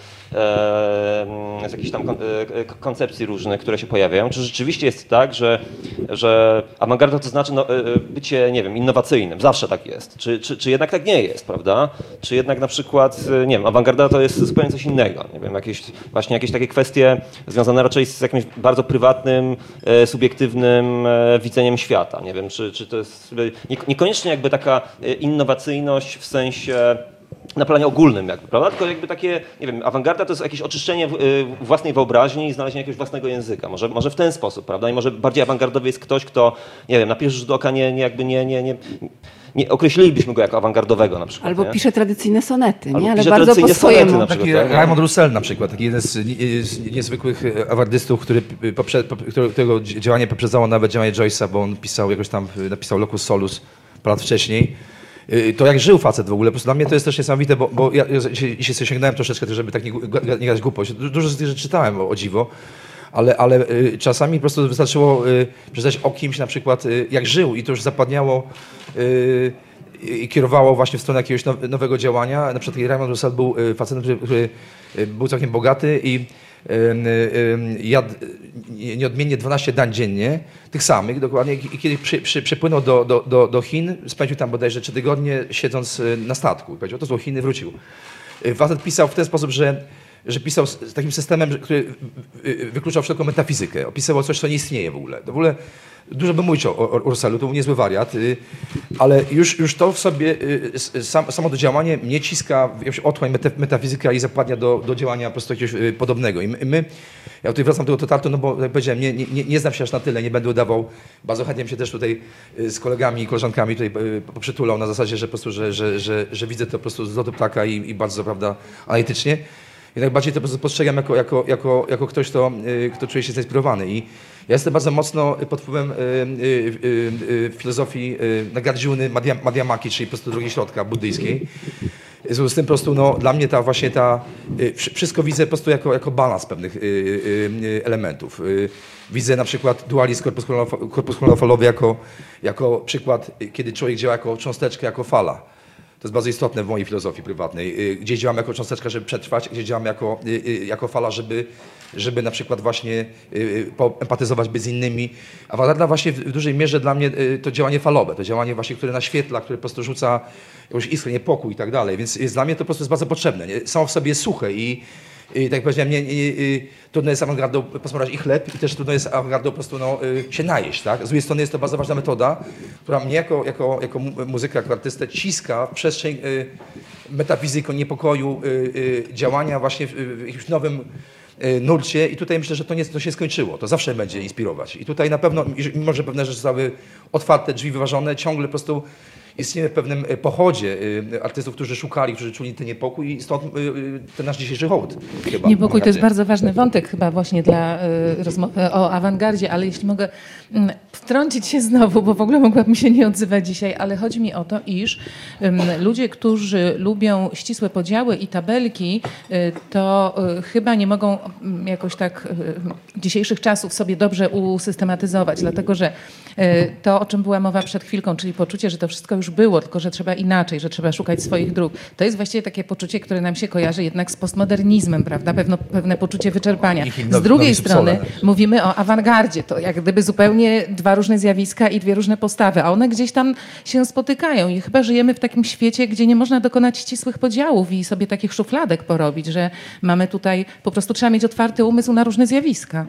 z jakichś tam kon, e, koncepcji różnych, które się pojawiają. Czy rzeczywiście jest tak, że, że awangarda to znaczy no, e, bycie, nie wiem, innowacyjnym. Zawsze tak jest. Czy, czy, czy jednak tak nie jest, prawda? Czy jednak na przykład, nie wiem, awangarda to jest zupełnie coś innego. Nie wiem, jakieś, właśnie jakieś takie kwestie związane raczej z jakimś bardzo prywatnym, e, subiektywnym e, widzeniem świata. Nie wiem, czy, czy to jest nie, niekoniecznie jakby taka innowacyjność w sensie na planie ogólnym, jakby, prawda? Tylko jakby takie, nie wiem, awangarda to jest jakieś oczyszczenie własnej wyobraźni i znalezienie jakiegoś własnego języka. Może, może w ten sposób, prawda? I może bardziej awangardowy jest ktoś, kto, nie wiem, na pierwszy rzut oka nie, nie jakby nie, nie, nie, nie określilibyśmy go jako awangardowego na przykład. Albo nie? pisze tradycyjne sonety, Albo nie? Ale pisze bardzo po swojemu. Na przykład, taki tak? Raymond Roussel na przykład, taki jeden z, z niezwykłych awangardystów, który, poprze, którego działanie poprzedało nawet działanie Joyce'a, bo on pisał jakoś tam, napisał Locus Solus parę lat wcześniej. To jak żył facet w ogóle, po prostu dla mnie to jest też niesamowite, bo, bo ja, ja się, się sięgnąłem troszeczkę, żeby tak nie, nie gadać głupość. Dużo z tych rzeczy czytałem, o, o dziwo, ale, ale y, czasami po prostu wystarczyło y, przeczytać o kimś na przykład, y, jak żył i to już zapadniało y, i kierowało właśnie w stronę jakiegoś now, nowego działania. Na przykład Raymond Roussel był y, facetem, który, który był całkiem bogaty i jadł nieodmiennie dwanaście dań dziennie, tych samych dokładnie, i kiedy przy, przy, przypłynął do, do, do, do Chin, spędził tam bodajże trzy tygodnie siedząc na statku. Powiedział, to są Chiny, wrócił. Facet pisał w ten sposób, że, że pisał z takim systemem, który wykluczał wszelką metafizykę. Opisywał coś, co nie istnieje w ogóle. To w ogóle dużo by mówić o, o Rousselu, to był niezły wariat, ale już, już to w sobie, sam, samo to działanie mnie ciska w jakąś otchłań metafizyka i zapadnia do, do działania po prostu jakiegoś podobnego. I my, my ja tutaj wracam do tego totaltu, no bo jak powiedziałem, nie, nie, nie znam się aż na tyle, nie będę udawał, bardzo chętnie się też tutaj z kolegami i koleżankami tutaj poprzytulał na zasadzie, że po prostu, że, że, że, że widzę to po prostu z lotu ptaka i, i bardzo, prawda, analitycznie. Jednak bardziej to po prostu postrzegam jako, jako, jako, jako ktoś, kto, kto czuje się zainspirowany. I ja jestem bardzo mocno pod wpływem y, y, y, filozofii y, Nagarjuny Madhyamaki, czyli po prostu drogi środka buddyjskiej. W związku z tym po prostu no, dla mnie ta właśnie ta, y, wszystko widzę po prostu jako, jako balans pewnych y, y, elementów. Y, widzę na przykład dualizm korpuskularno-falowy jako, jako przykład, kiedy człowiek działa jako cząsteczka, jako fala. To jest bardzo istotne w mojej filozofii prywatnej. Gdzieś działamy jako cząsteczka, żeby przetrwać, gdzieś działamy jako, jako fala, żeby, żeby na przykład właśnie empatyzować z innymi. Awangarda właśnie w dużej mierze dla mnie to działanie falowe, to działanie właśnie, które naświetla, które po prostu rzuca jakąś iskrę, niepokój i tak dalej. Więc jest, dla mnie to po prostu jest bardzo potrzebne. Nie? Samo w sobie jest suche i I tak jak powiedziałem, nie, nie, nie, trudno jest awangardą posmarować i chleb i też trudno jest awangardą po prostu no, się najeść. Tak? Z drugiej strony jest to bardzo ważna metoda, która mnie jako, jako, jako muzyka, jako artystę ciska w przestrzeń y, metafizyką, niepokoju, y, y, działania właśnie w, w jakimś nowym y, nurcie i tutaj myślę, że to nie to się skończyło. To zawsze będzie inspirować. I tutaj na pewno, mimo że pewne rzeczy zostały otwarte, drzwi wyważone, ciągle po prostu istniejemy w pewnym pochodzie artystów, którzy szukali, którzy czuli ten niepokój i stąd ten nasz dzisiejszy hołd. Chyba, niepokój to jest bardzo ważny wątek chyba właśnie dla y, rozmowy o awangardzie, ale jeśli mogę y, wtrącić się znowu, bo w ogóle mogłabym się nie odzywać dzisiaj, ale chodzi mi o to, iż y, ludzie, którzy lubią ścisłe podziały i tabelki, y, to y, chyba nie mogą y, jakoś tak y, dzisiejszych czasów sobie dobrze usystematyzować, dlatego że y, to, o czym była mowa przed chwilką, czyli poczucie, że to wszystko już było, tylko że trzeba inaczej, że trzeba szukać swoich dróg. To jest właściwie takie poczucie, które nam się kojarzy jednak z postmodernizmem, prawda? Pewno, pewne poczucie wyczerpania. Z drugiej strony mówimy o awangardzie. To jak gdyby zupełnie dwa różne zjawiska i dwie różne postawy, a one gdzieś tam się spotykają i chyba żyjemy w takim świecie, gdzie nie można dokonać ścisłych podziałów i sobie takich szufladek porobić, że mamy tutaj, po prostu trzeba mieć otwarty umysł na różne zjawiska.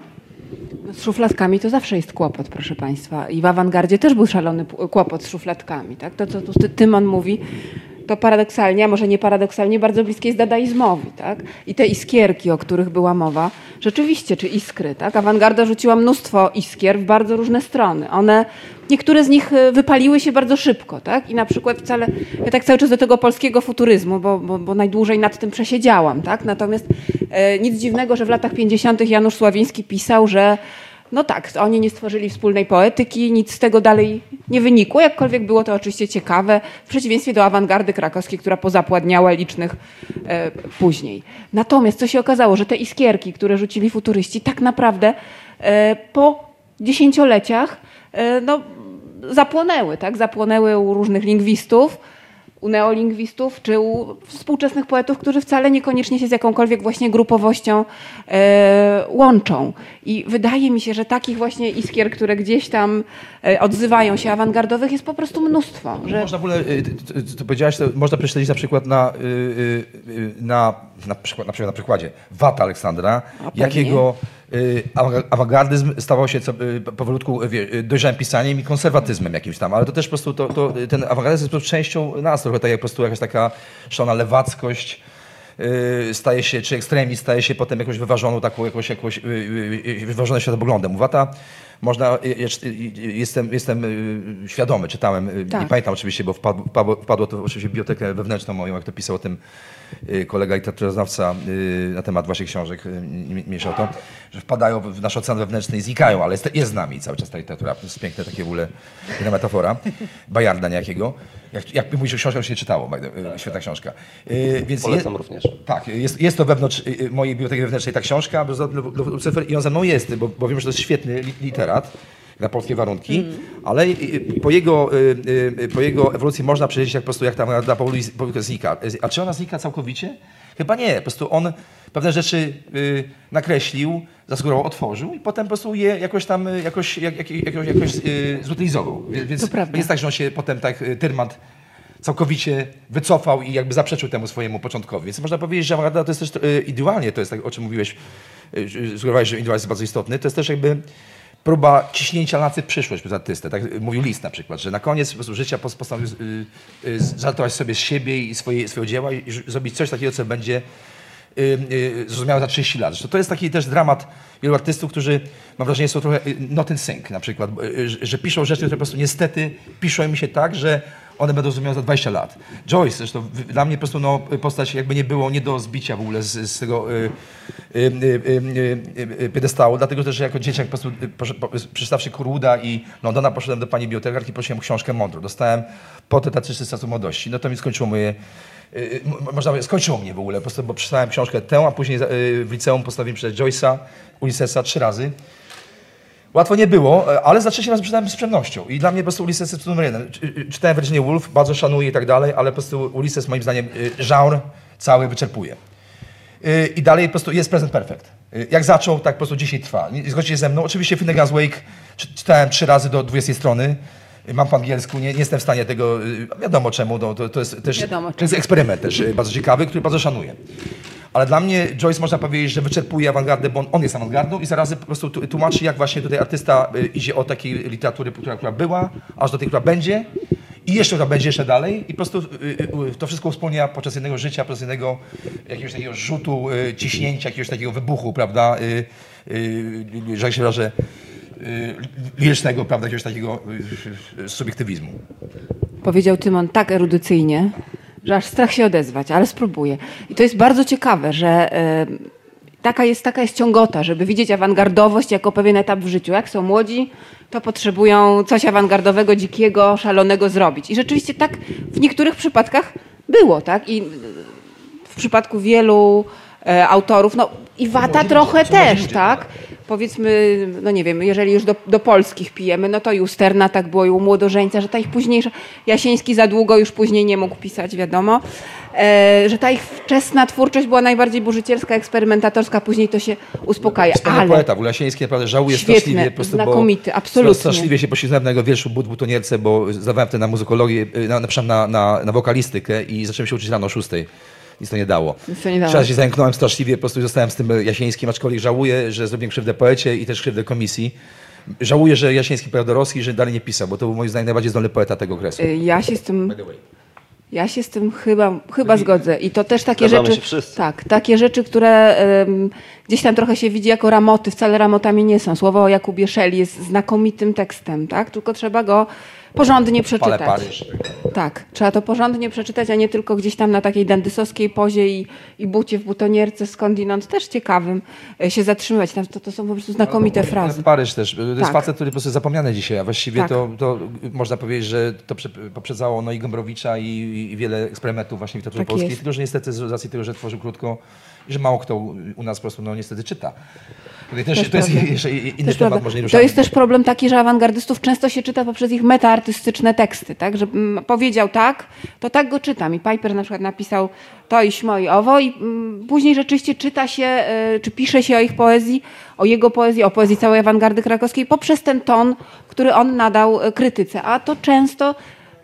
Z szufladkami to zawsze jest kłopot, proszę Państwa. I w awangardzie też był szalony kłopot z szufladkami. Tak? To, co tu Tymon mówi, to paradoksalnie, a może nie paradoksalnie, bardzo bliskie jest dadaizmowi. Tak? I te iskierki, o których była mowa, rzeczywiście, czy iskry. Tak? Awangarda rzuciła mnóstwo iskier w bardzo różne strony. One, niektóre z nich wypaliły się bardzo szybko. Tak? I na przykład wcale, ja tak cały czas do tego polskiego futuryzmu, bo, bo, bo najdłużej nad tym przesiedziałam. Tak? Natomiast e, nic dziwnego, że w latach pięćdziesiątych Janusz Sławiński pisał, że no tak, oni nie stworzyli wspólnej poetyki, nic z tego dalej nie wynikło, jakkolwiek było to oczywiście ciekawe, w przeciwieństwie do awangardy krakowskiej, która pozapładniała licznych e, później. Natomiast co się okazało, że te iskierki, które rzucili futuryści, tak naprawdę e, po dziesięcioleciach e, no, zapłonęły, tak? Zapłonęły u różnych lingwistów, u neolingwistów, czy u współczesnych poetów, którzy wcale niekoniecznie się z jakąkolwiek właśnie grupowością e, łączą. I wydaje mi się, że takich właśnie iskier, które gdzieś tam e, odzywają się awangardowych, jest po prostu mnóstwo. Że... Można w ogóle, to powiedziałaś, to można prześledzić na przykład na, na na przykład na, przykład na przykładzie Wata Aleksandra, jakiego y, awangardyzm stawał się co, y, powolutku y, dojrzałym pisaniem i konserwatyzmem jakimś tam, ale to też po prostu to, to, ten awangardyzm jest po prostu częścią nas, trochę tak jak po prostu jakaś taka szalona lewackość, staje się, czy ekstremizm staje się potem jakąś wyważoną, taką jakąś, jakąś wyważonym światopoglądem. Wata można, jestem, jestem świadomy, czytałem, tak. Nie pamiętam oczywiście, bo wpadło, wpadło to oczywiście w bibliotekę wewnętrzną moją, jak to pisał o tym kolega literaturoznawca na temat waszych książek, mniejsza o to, że wpadają w nasz ocean wewnętrzny i znikają, ale jest, jest z nami cały czas ta literatura. To jest piękne takie w ogóle, jedna metafora, bajarda niejakiego. Jak, jak mówisz o książkach, się czytało, świetna książka. Więc Polecam je, również. Tak, jest, jest to wewnątrz mojej biblioteki wewnętrznej ta książka, Lucyfer, i on ze mną jest, bo, bo wiem, że to jest świetny literat na polskie warunki, mm. ale po jego, po jego ewolucji można przejść jak po prostu jak tam na powoli znika. A czy ona znika całkowicie? Chyba nie. Po prostu on pewne rzeczy y, nakreślił, zasugerował, otworzył i potem po prostu je jakoś tam jakoś, jak, jak, jakoś, jakoś y, zutylizował. Więc jest tak, że on się potem tak Tyrmand całkowicie wycofał i jakby zaprzeczył temu swojemu początkowi. Więc można powiedzieć, że awangarda to jest też y, indywidualnie, to jest tak, o czym mówiłeś, y, sugerowałeś, że indywidualizm jest bardzo istotny, to jest też jakby próba ciśnięcia na przyszłość przez artystę. Tak mówił Liszt na przykład, że na koniec po prostu życia postanowił y, y, żartować sobie z siebie i swoje, swojego dzieła i zrobić coś takiego, co będzie y, y, zrozumiałe za trzydzieści lat. Zresztą to jest taki też dramat wielu artystów, którzy mam wrażenie są trochę not in sync na przykład, y, że, że piszą rzeczy, które po prostu niestety piszą mi się tak, że one będą zrozumiałe za dwadzieścia lat. Joyce zresztą dla mnie po prostu no, postać jakby nie było nie do zbicia w ogóle z, z tego y, y, y, y, y, piedestału, dlatego też, że jako dzieciak po prostu przeczytawszy Kurwooda i Londona poszedłem do pani bibliotekarki i prosiłem książkę mądrą. Dostałem portret artysty z czasu młodości. No to mi skończyło moje, y, można powiedzieć, skończyło mnie w ogóle, po prostu, bo przeczytałem książkę tę, a później y, w liceum postanowiłem przeczytać Joyce'a, Ulyssesa trzy razy. Łatwo nie było, ale za trzecim razem czytałem z przyjemnością. I dla mnie po prostu Ulysses jest numer jeden. Czytałem Virginia Woolf, bardzo szanuję i tak dalej, ale po prostu Ulysses moim zdaniem żanr cały wyczerpuje. I dalej po prostu jest present perfect. Jak zaczął, tak po prostu dzisiaj trwa. Zgodźcie się ze mną. Oczywiście Finnegan's Wake czytałem trzy razy do dwudziestej strony. Mam po angielsku, nie, nie jestem w stanie tego, wiadomo czemu, no, to, to jest też wiadomo, to jest eksperyment też bardzo ciekawy, który bardzo szanuję. Ale dla mnie Joyce można powiedzieć, że wyczerpuje awangardę, bo on, on jest awangardą i zarazem po prostu tłumaczy, jak właśnie tutaj artysta y, idzie od takiej literatury, która, która była, aż do tej, która będzie i jeszcze która będzie jeszcze dalej i po prostu y, y, to wszystko wspólnia podczas jednego życia, podczas jednego jakiegoś takiego rzutu, y, ciśnięcia, jakiegoś takiego wybuchu, prawda, y, y, że jak się wyrażę, lirycznego, prawda, jakiegoś takiego y, y, subiektywizmu. Powiedział Tymon tak erudycyjnie, że aż strach się odezwać, ale spróbuję. I to jest bardzo ciekawe, że y, taka, jest, taka jest ciągota, żeby widzieć awangardowość jako pewien etap w życiu. Jak są młodzi, to potrzebują coś awangardowego, dzikiego, szalonego zrobić. I rzeczywiście tak w niektórych przypadkach było, tak? I w przypadku wielu y, autorów, no i Wata trochę też, tak? Powiedzmy, no nie wiem, jeżeli już do, do polskich pijemy, no to i u Sterna tak było, i u Młodożeńca, że ta ich późniejsza, Jasiński za długo już później nie mógł pisać, wiadomo, e, że ta ich wczesna twórczość była najbardziej burzycielska, eksperymentatorska, później to się uspokaja. Wspaniały ale poeta, w ogóle Jasiński naprawdę żałuje straszliwie, po prostu, znakomity, bo absolutnie. Straszliwie się poślizgnąłem na jego wierszu But Butonierce, bo zdawałem wtedy na muzykologię, na, na, na, na, na wokalistykę i zacząłem się uczyć rano o szóstej. Nic to nie dało. Nic to nie dało. Teraz się zająknąłem straszliwie, po prostu zostałem z tym Jasińskim, aczkolwiek żałuję, że zrobiłem krzywdę poecie i też krzywdę komisji. Żałuję, że Jasiński pojechał do Rosji i że dalej nie pisał, bo to był moim zdaniem najbardziej zdolny poeta tego okresu. Ja się z tym, ja się z tym chyba, chyba zgodzę. I to też takie Zgadzamy rzeczy, się wszyscy. tak, takie rzeczy, które um, gdzieś tam trochę się widzi jako ramoty, wcale ramotami nie są. Słowo o Jakubie Szeli jest znakomitym tekstem, tak? Tylko trzeba go porządnie przeczytać. Paryż. Tak, trzeba to porządnie przeczytać, a nie tylko gdzieś tam na takiej dandysowskiej pozie i, i bucie w butonierce skądinąd też ciekawym się zatrzymywać. Tam to, to są po prostu znakomite no, frazy. Paryż też. To jest tak. facet, który po prostu jest zapomniany dzisiaj, a właściwie tak. to, to można powiedzieć, że to poprzedzało no, i Gombrowicza i, i wiele eksperymentów właśnie w literaturze tak polskiej, jest. tylko że niestety z racji tego, że tworzył krótko i że mało kto u nas po prostu no, niestety czyta. Tutaj też, też to jest prawda. jeszcze inny też temat, prawda. może nie To ruszamy. jest też problem taki, że awangardystów często się czyta poprzez ich metaartystyczne teksty, tak? Że mm, powiedział tak, to tak go czytam. I Piper na przykład napisał to i śmo i owo i mm, później rzeczywiście czyta się, y, czy pisze się o ich poezji, o jego poezji, o poezji całej awangardy krakowskiej poprzez ten ton, który on nadał y, krytyce. A to często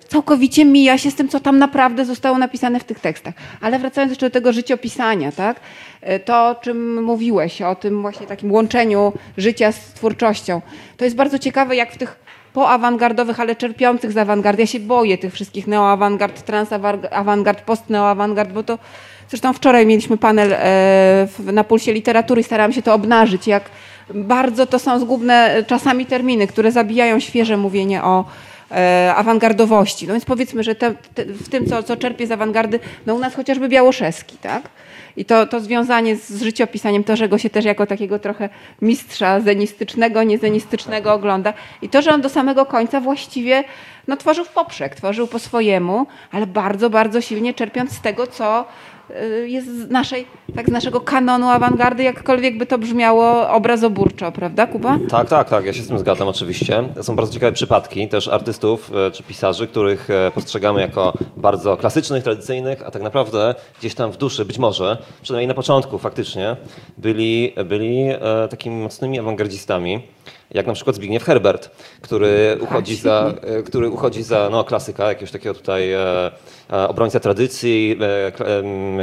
całkowicie mija się z tym, co tam naprawdę zostało napisane w tych tekstach. Ale wracając jeszcze do tego życiopisania, tak? To, o czym mówiłeś, o tym właśnie takim łączeniu życia z twórczością, to jest bardzo ciekawe, jak w tych poawangardowych, ale czerpiących z awangardy. Ja się boję tych wszystkich neoawangard, transawangard, postneoawangard, bo to zresztą wczoraj mieliśmy panel na Pulsie Literatury i starałam się to obnażyć, jak bardzo to są zgubne czasami terminy, które zabijają świeże mówienie o awangardowości. No więc powiedzmy, że te, te, w tym, co, co czerpie z awangardy, no u nas chociażby Białoszewski, tak? I to, to związanie z życiopisaniem, to, że go się też jako takiego trochę mistrza zenistycznego, niezenistycznego ogląda. I to, że on do samego końca właściwie no, tworzył w poprzek, tworzył po swojemu, ale bardzo, bardzo silnie czerpiąc z tego, co jest z naszej, tak z naszego kanonu awangardy, jakkolwiek by to brzmiało obrazoburczo, prawda, Kuba? Tak, tak, tak, ja się z tym zgadzam oczywiście. Są bardzo ciekawe przypadki też artystów czy pisarzy, których postrzegamy jako bardzo klasycznych, tradycyjnych, a tak naprawdę gdzieś tam w duszy, być może, przynajmniej na początku faktycznie, byli, byli takimi mocnymi awangardzistami. Jak na przykład Zbigniew Herbert, który uchodzi za, który uchodzi za no, klasyka, jakiegoś takiego tutaj e, e, obrońca tradycji, e, e,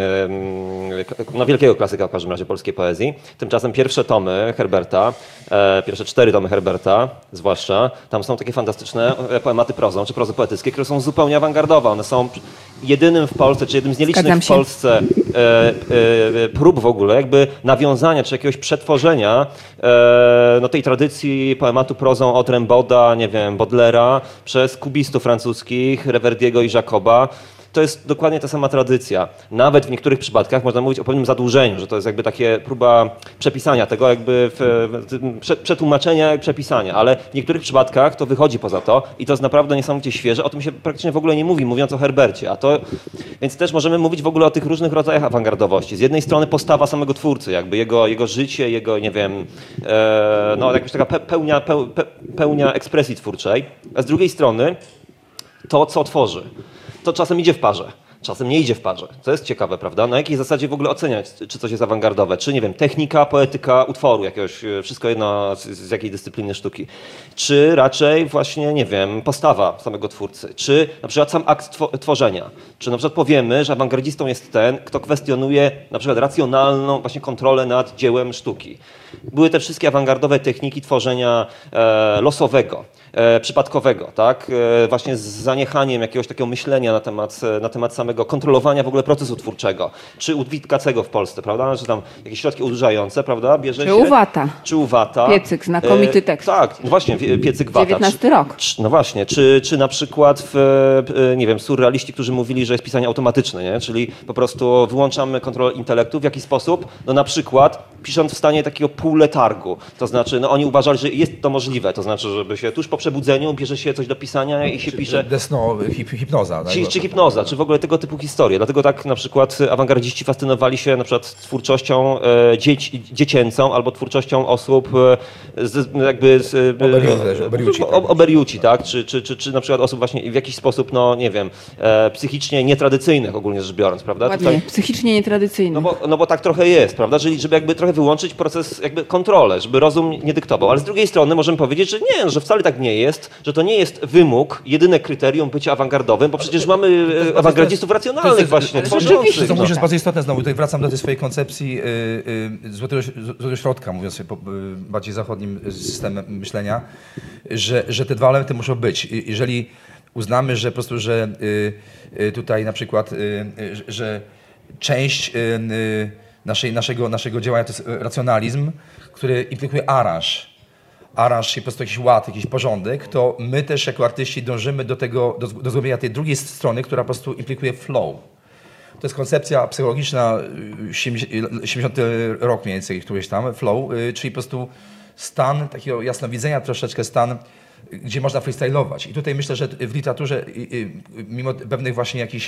e, no, wielkiego klasyka w każdym razie polskiej poezji. Tymczasem pierwsze tomy Herberta, e, pierwsze cztery tomy Herberta zwłaszcza, tam są takie fantastyczne poematy prozą, czy prozy poetyckie, które są zupełnie awangardowe. One są jedynym w Polsce, czy jednym z nielicznych w Polsce e, e, prób w ogóle jakby nawiązania, czy jakiegoś przetworzenia e, no, tej tradycji poematu prozą od Rimbaуда, nie wiem, Baudelaire'a, przez kubistów francuskich, Reverdiego i Jacoba. To jest dokładnie ta sama tradycja. Nawet w niektórych przypadkach można mówić o pewnym zadłużeniu, że to jest jakby takie próba przepisania tego, jakby w, w, przetłumaczenia i przepisania, ale w niektórych przypadkach to wychodzi poza to i to jest naprawdę niesamowicie świeże. O tym się praktycznie w ogóle nie mówi, mówiąc o Herbercie. A to, więc też możemy mówić w ogóle o tych różnych rodzajach awangardowości. Z jednej strony postawa samego twórcy, jakby jego, jego życie, jego, nie wiem, e, no jakaś taka pełnia, peł, pełnia ekspresji twórczej, a z drugiej strony to, co tworzy. To czasem idzie w parze, czasem nie idzie w parze. To jest ciekawe, prawda? Na jakiej zasadzie w ogóle oceniać, czy coś jest awangardowe? Czy, nie wiem, technika, poetyka utworu jakiegoś, wszystko jedno z, z jakiej dyscypliny sztuki. Czy raczej właśnie, nie wiem, postawa samego twórcy? Czy na przykład sam akt tworzenia? Czy na przykład powiemy, że awangardzistą jest ten, kto kwestionuje na przykład racjonalną właśnie kontrolę nad dziełem sztuki? Były te wszystkie awangardowe techniki tworzenia e, losowego, e, przypadkowego, tak? E, właśnie z zaniechaniem jakiegoś takiego myślenia na temat, na temat samego kontrolowania w ogóle procesu twórczego. Czy u Witkacego w Polsce, prawda? Czy tam jakieś środki odurzające, prawda? Bierze czy się, u Wata. Czy u Wata. Piecyk, znakomity tekst. E, tak, właśnie, Piecyk Wata. dziewiętnasty rok. Czy, no właśnie, czy, czy na przykład w, nie wiem, surrealiści, którzy mówili, że jest pisanie automatyczne, nie? Czyli po prostu wyłączamy kontrolę intelektu. W jaki sposób? No na przykład pisząc w stanie takiego półletargu. To znaczy, no oni uważali, że jest to możliwe. To znaczy, żeby się tuż po przebudzeniu bierze się coś do pisania i się czy, pisze... Desno, hip, hipnoza. Tak? Czy, czy hipnoza, czy w ogóle tego typu historie. Dlatego tak na przykład awangardziści fascynowali się na przykład twórczością e, dzieci, dziecięcą albo twórczością osób e, z, jakby... Z, e, Oberiuci, tak. Oberiuci, tak? Czy, czy, czy, czy na przykład osób właśnie w jakiś sposób, no nie wiem, e, psychicznie nietradycyjnych ogólnie rzecz biorąc, prawda? Ładnie, Tutaj, psychicznie nietradycyjnych. No bo, no bo tak trochę jest, prawda? Czyli żeby jakby trochę wyłączyć proces, jakby kontrolę, żeby rozum nie dyktował. Ale z drugiej strony możemy powiedzieć, że nie, że wcale tak nie jest, że to nie jest wymóg, jedyne kryterium bycia awangardowym, bo przecież mamy awangardzistów racjonalnych właśnie, tworzących. To jest bardzo istotne znowu, tutaj wracam do tej swojej koncepcji yy, yy, złotego, złotego środka, mówiąc sobie po, yy, bardziej zachodnim systemem myślenia, że, że te dwa elementy muszą być. I, jeżeli uznamy, że po prostu, że yy, yy, tutaj na przykład, yy, yy, że część yy, naszej, naszego, naszego działania to jest racjonalizm, który implikuje aranż, aranż i po prostu jakiś ład, jakiś porządek, to my też jako artyści dążymy do tego, do, do zrobienia tej drugiej strony, która po prostu implikuje flow. To jest koncepcja psychologiczna, siedemdziesiąty rok mniej więcej, któryś tam, flow, czyli po prostu stan takiego jasnowidzenia, troszeczkę stan, gdzie można freestylować. I tutaj myślę, że w literaturze, mimo pewnych właśnie jakichś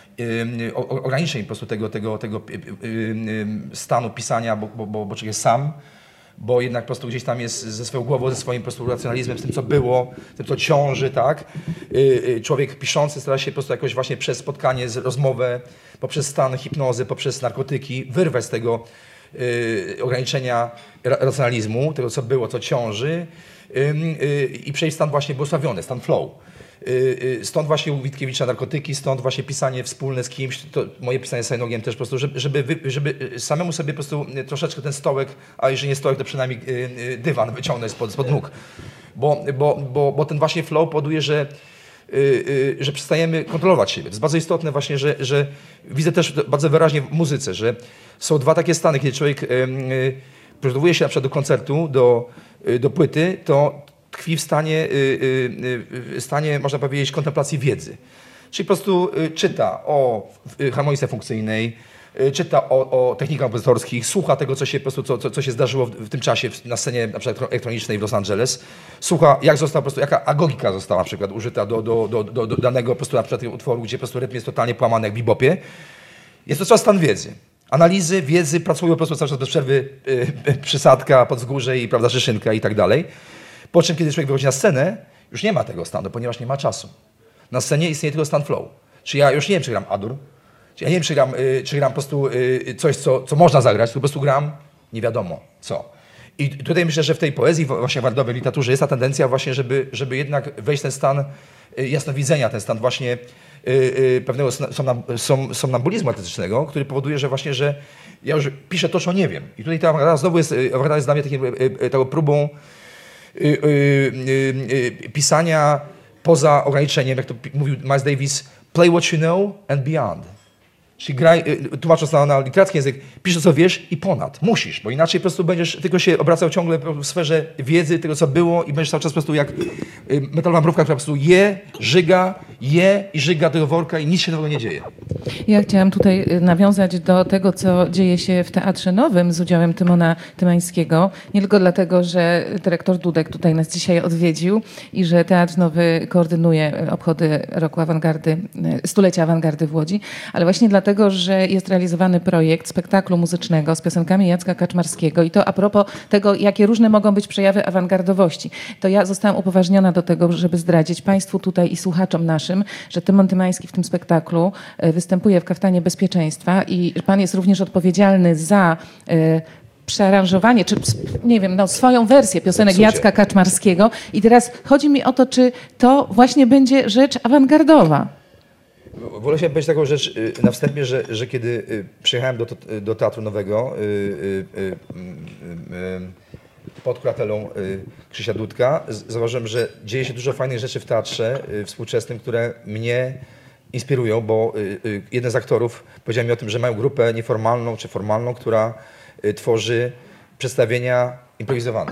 ograniczeń po prostu tego, tego, tego stanu pisania, bo, bo, bo, bo człowiek jest sam, bo jednak po prostu gdzieś tam jest ze swoją głową, ze swoim po prostu racjonalizmem, z tym, co było, z tym, co ciąży, tak? Człowiek piszący stara się po prostu jakoś właśnie przez spotkanie, rozmowę, poprzez stan hipnozy, poprzez narkotyki, wyrwać z tego y, ograniczenia racjonalizmu, tego, co było, co ciąży y, y, i przejść w stan właśnie błogosławiony, stan flow. Stąd właśnie u Witkiewicza narkotyki, stąd właśnie pisanie wspólne z kimś, to moje pisanie z Sajnogiem też po prostu, żeby, żeby, żeby samemu sobie po prostu troszeczkę ten stołek, a jeżeli nie stołek, to przynajmniej dywan wyciągnąć spod, spod nóg. Bo, bo, bo, bo ten właśnie flow powoduje, że, że przestajemy kontrolować siebie. To jest bardzo istotne właśnie, że, że widzę też bardzo wyraźnie w muzyce, że są dwa takie stany, kiedy człowiek przygotowuje się na przykład do koncertu, do, do płyty, to tkwi w stanie, w stanie, można powiedzieć, kontemplacji wiedzy. Czyli po prostu czyta o harmonice funkcyjnej, czyta o, o technikach kompozytorskich, słucha tego, co się, po prostu, co, co się zdarzyło w, w tym czasie na scenie na przykład elektronicznej w Los Angeles, słucha, jak została, po prostu, jaka agogika została na przykład użyta do, do, do, do, do danego po prostu, na przykład utworu, gdzie po prostu rytm jest totalnie połamany jak w bebopie. Jest to cały stan wiedzy. Analizy, wiedzy, pracują po prostu cały czas bez przerwy, yy, przysadka, Podzgórze i prawda, Szyszynka i tak dalej. Po czym, kiedy człowiek wychodzi na scenę, już nie ma tego stanu, ponieważ nie ma czasu. Na scenie istnieje tylko stan flow. Czy ja już nie wiem, czy gram adur, czy ja nie wiem, czy gram, yy, czy gram po prostu yy, coś, co, co można zagrać, tylko po prostu gram nie wiadomo co. I tutaj myślę, że w tej poezji, właśnie w awardowej literaturze jest ta tendencja właśnie, żeby, żeby jednak wejść w ten stan yy, jasnowidzenia, ten stan właśnie yy, yy, pewnego som, somnambulizmu artystycznego, który powoduje, że właśnie, że ja już piszę to, co nie wiem. I tutaj ta awarda znowu jest, awarda jest dla mnie takim, yy, yy, taką próbą Yy, yy, yy, pisania poza ograniczeniem, jak to mówił Miles Davis, play what you know and beyond. Czyli graj, yy, tłumacząc na, na literacki język, pisz to, co wiesz i ponad. Musisz, bo inaczej po prostu będziesz tylko się obracał ciągle w sferze wiedzy, tego, co było i będziesz cały czas po prostu jak yy, metalowa mrówka, która po prostu je, żyga, je i żyga tego worka i nic się nowego nie dzieje. Ja chciałam tutaj nawiązać do tego, co dzieje się w Teatrze Nowym z udziałem Tymona Tymańskiego. Nie tylko dlatego, że dyrektor Dudek tutaj nas dzisiaj odwiedził i że Teatr Nowy koordynuje obchody Roku Awangardy, stulecia awangardy w Łodzi, ale właśnie dlatego, że jest realizowany projekt spektaklu muzycznego z piosenkami Jacka Kaczmarskiego i to a propos tego, jakie różne mogą być przejawy awangardowości. To ja zostałam upoważniona do tego, żeby zdradzić Państwu tutaj i słuchaczom naszym, że Tymon Tymański w tym spektaklu występuje w Kaftanie Bezpieczeństwa i pan jest również odpowiedzialny za y, przearanżowanie, czy nie wiem, no, swoją wersję piosenek Jacka Kaczmarskiego. I teraz chodzi mi o to, czy to właśnie będzie rzecz awangardowa. Wolę się powiedzieć taką rzecz na wstępie, że, że kiedy przyjechałem do, do Teatru Nowego y, y, y, y, pod kuratelą Krzysia Dudka, zauważyłem, że dzieje się dużo fajnych rzeczy w teatrze współczesnym, które mnie inspirują, bo jeden z aktorów powiedział mi o tym, że mają grupę nieformalną czy formalną, która tworzy przedstawienia improwizowane.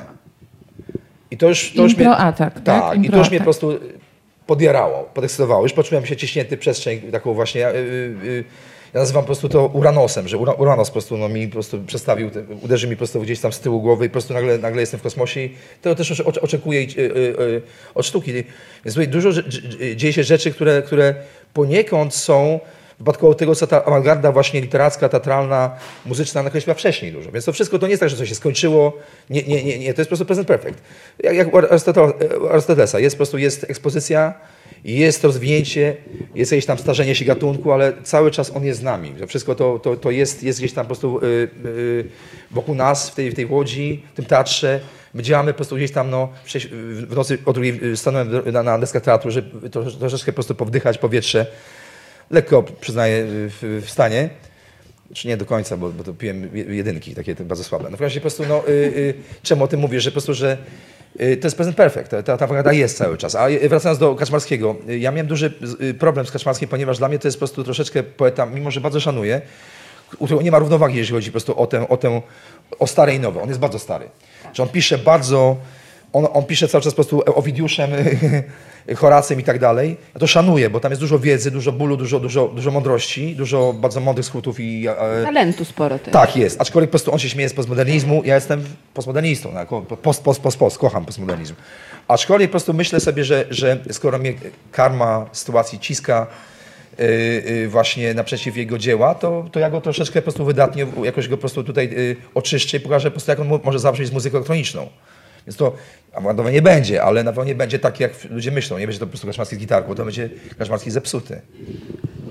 I to już, to już mnie, atak, tak? Tak, Impro i to już mnie atak. po prostu podjarało, podekscytowało. Już poczułem się ciśnięty w przestrzeń taką właśnie, ja, yy, ja nazywam po prostu to Uranosem, że Uranos po prostu no, mi po prostu przestawił, uderzy mi po prostu gdzieś tam z tyłu głowy i po prostu nagle, nagle jestem w kosmosie i to też oczekuję yy, yy, od sztuki. Więc tutaj dużo dzieje się rzeczy, które, które poniekąd są wypadkowo tego, co ta awangarda właśnie literacka, teatralna, muzyczna nakreśliła wcześniej dużo. Więc to wszystko to nie jest tak, że coś się skończyło. Nie, nie, nie, nie. To jest po prostu present perfect. Jak, jak u Arystotelesa. Jest po prostu jest ekspozycja, jest rozwinięcie, jest jakieś tam starzenie się gatunku, ale cały czas on jest z nami. To wszystko to, to, to jest, jest gdzieś tam po prostu yy, yy, wokół nas, w tej, w tej Łodzi, w tym teatrze. My działamy po prostu gdzieś tam, no, w nocy o drugiej stanąłem na, na deskach teatru, żeby troszeczkę po prostu powdychać powietrze. Lekko, przyznaję, w, w stanie. Czy nie do końca, bo, bo to piłem jedynki, takie bardzo słabe. No w razie po prostu, no, y, y, czemu o tym mówię, że po prostu, że y, to jest present perfect, ta, ta awangarda jest cały czas. A wracając do Kaczmarskiego, y, ja miałem duży y, problem z Kaczmarskim, ponieważ dla mnie to jest po prostu troszeczkę poeta, mimo że bardzo szanuję, u którego nie ma równowagi, jeżeli chodzi po prostu o tę, o tę, o stare i nowe. On jest bardzo stary. Że on pisze bardzo, on, on pisze cały czas po prostu Owidiuszem, Horacem i tak dalej. Ja to szanuję, bo tam jest dużo wiedzy, dużo bólu, dużo, dużo, dużo mądrości, dużo bardzo mądrych skrótów i... E, talentu sporo też. Tak jest, aczkolwiek po prostu on się śmieje z postmodernizmu, ja jestem postmodernistą, no, post, post, post, post, kocham postmodernizm. Aczkolwiek po prostu myślę sobie, że, że skoro mnie karma sytuacji ciska yy, yy, właśnie naprzeciw jego dzieła, to, to ja go troszeczkę po prostu wydatnie, jakoś go po prostu tutaj yy, oczyszczę i pokażę po prostu, jak on może zabrzmieć z muzyką elektroniczną. Więc to awangardowe nie będzie, ale na pewno nie będzie tak, jak ludzie myślą. Nie będzie to po prostu Kaczmarski z gitarką, to będzie Kaczmarski zepsuty.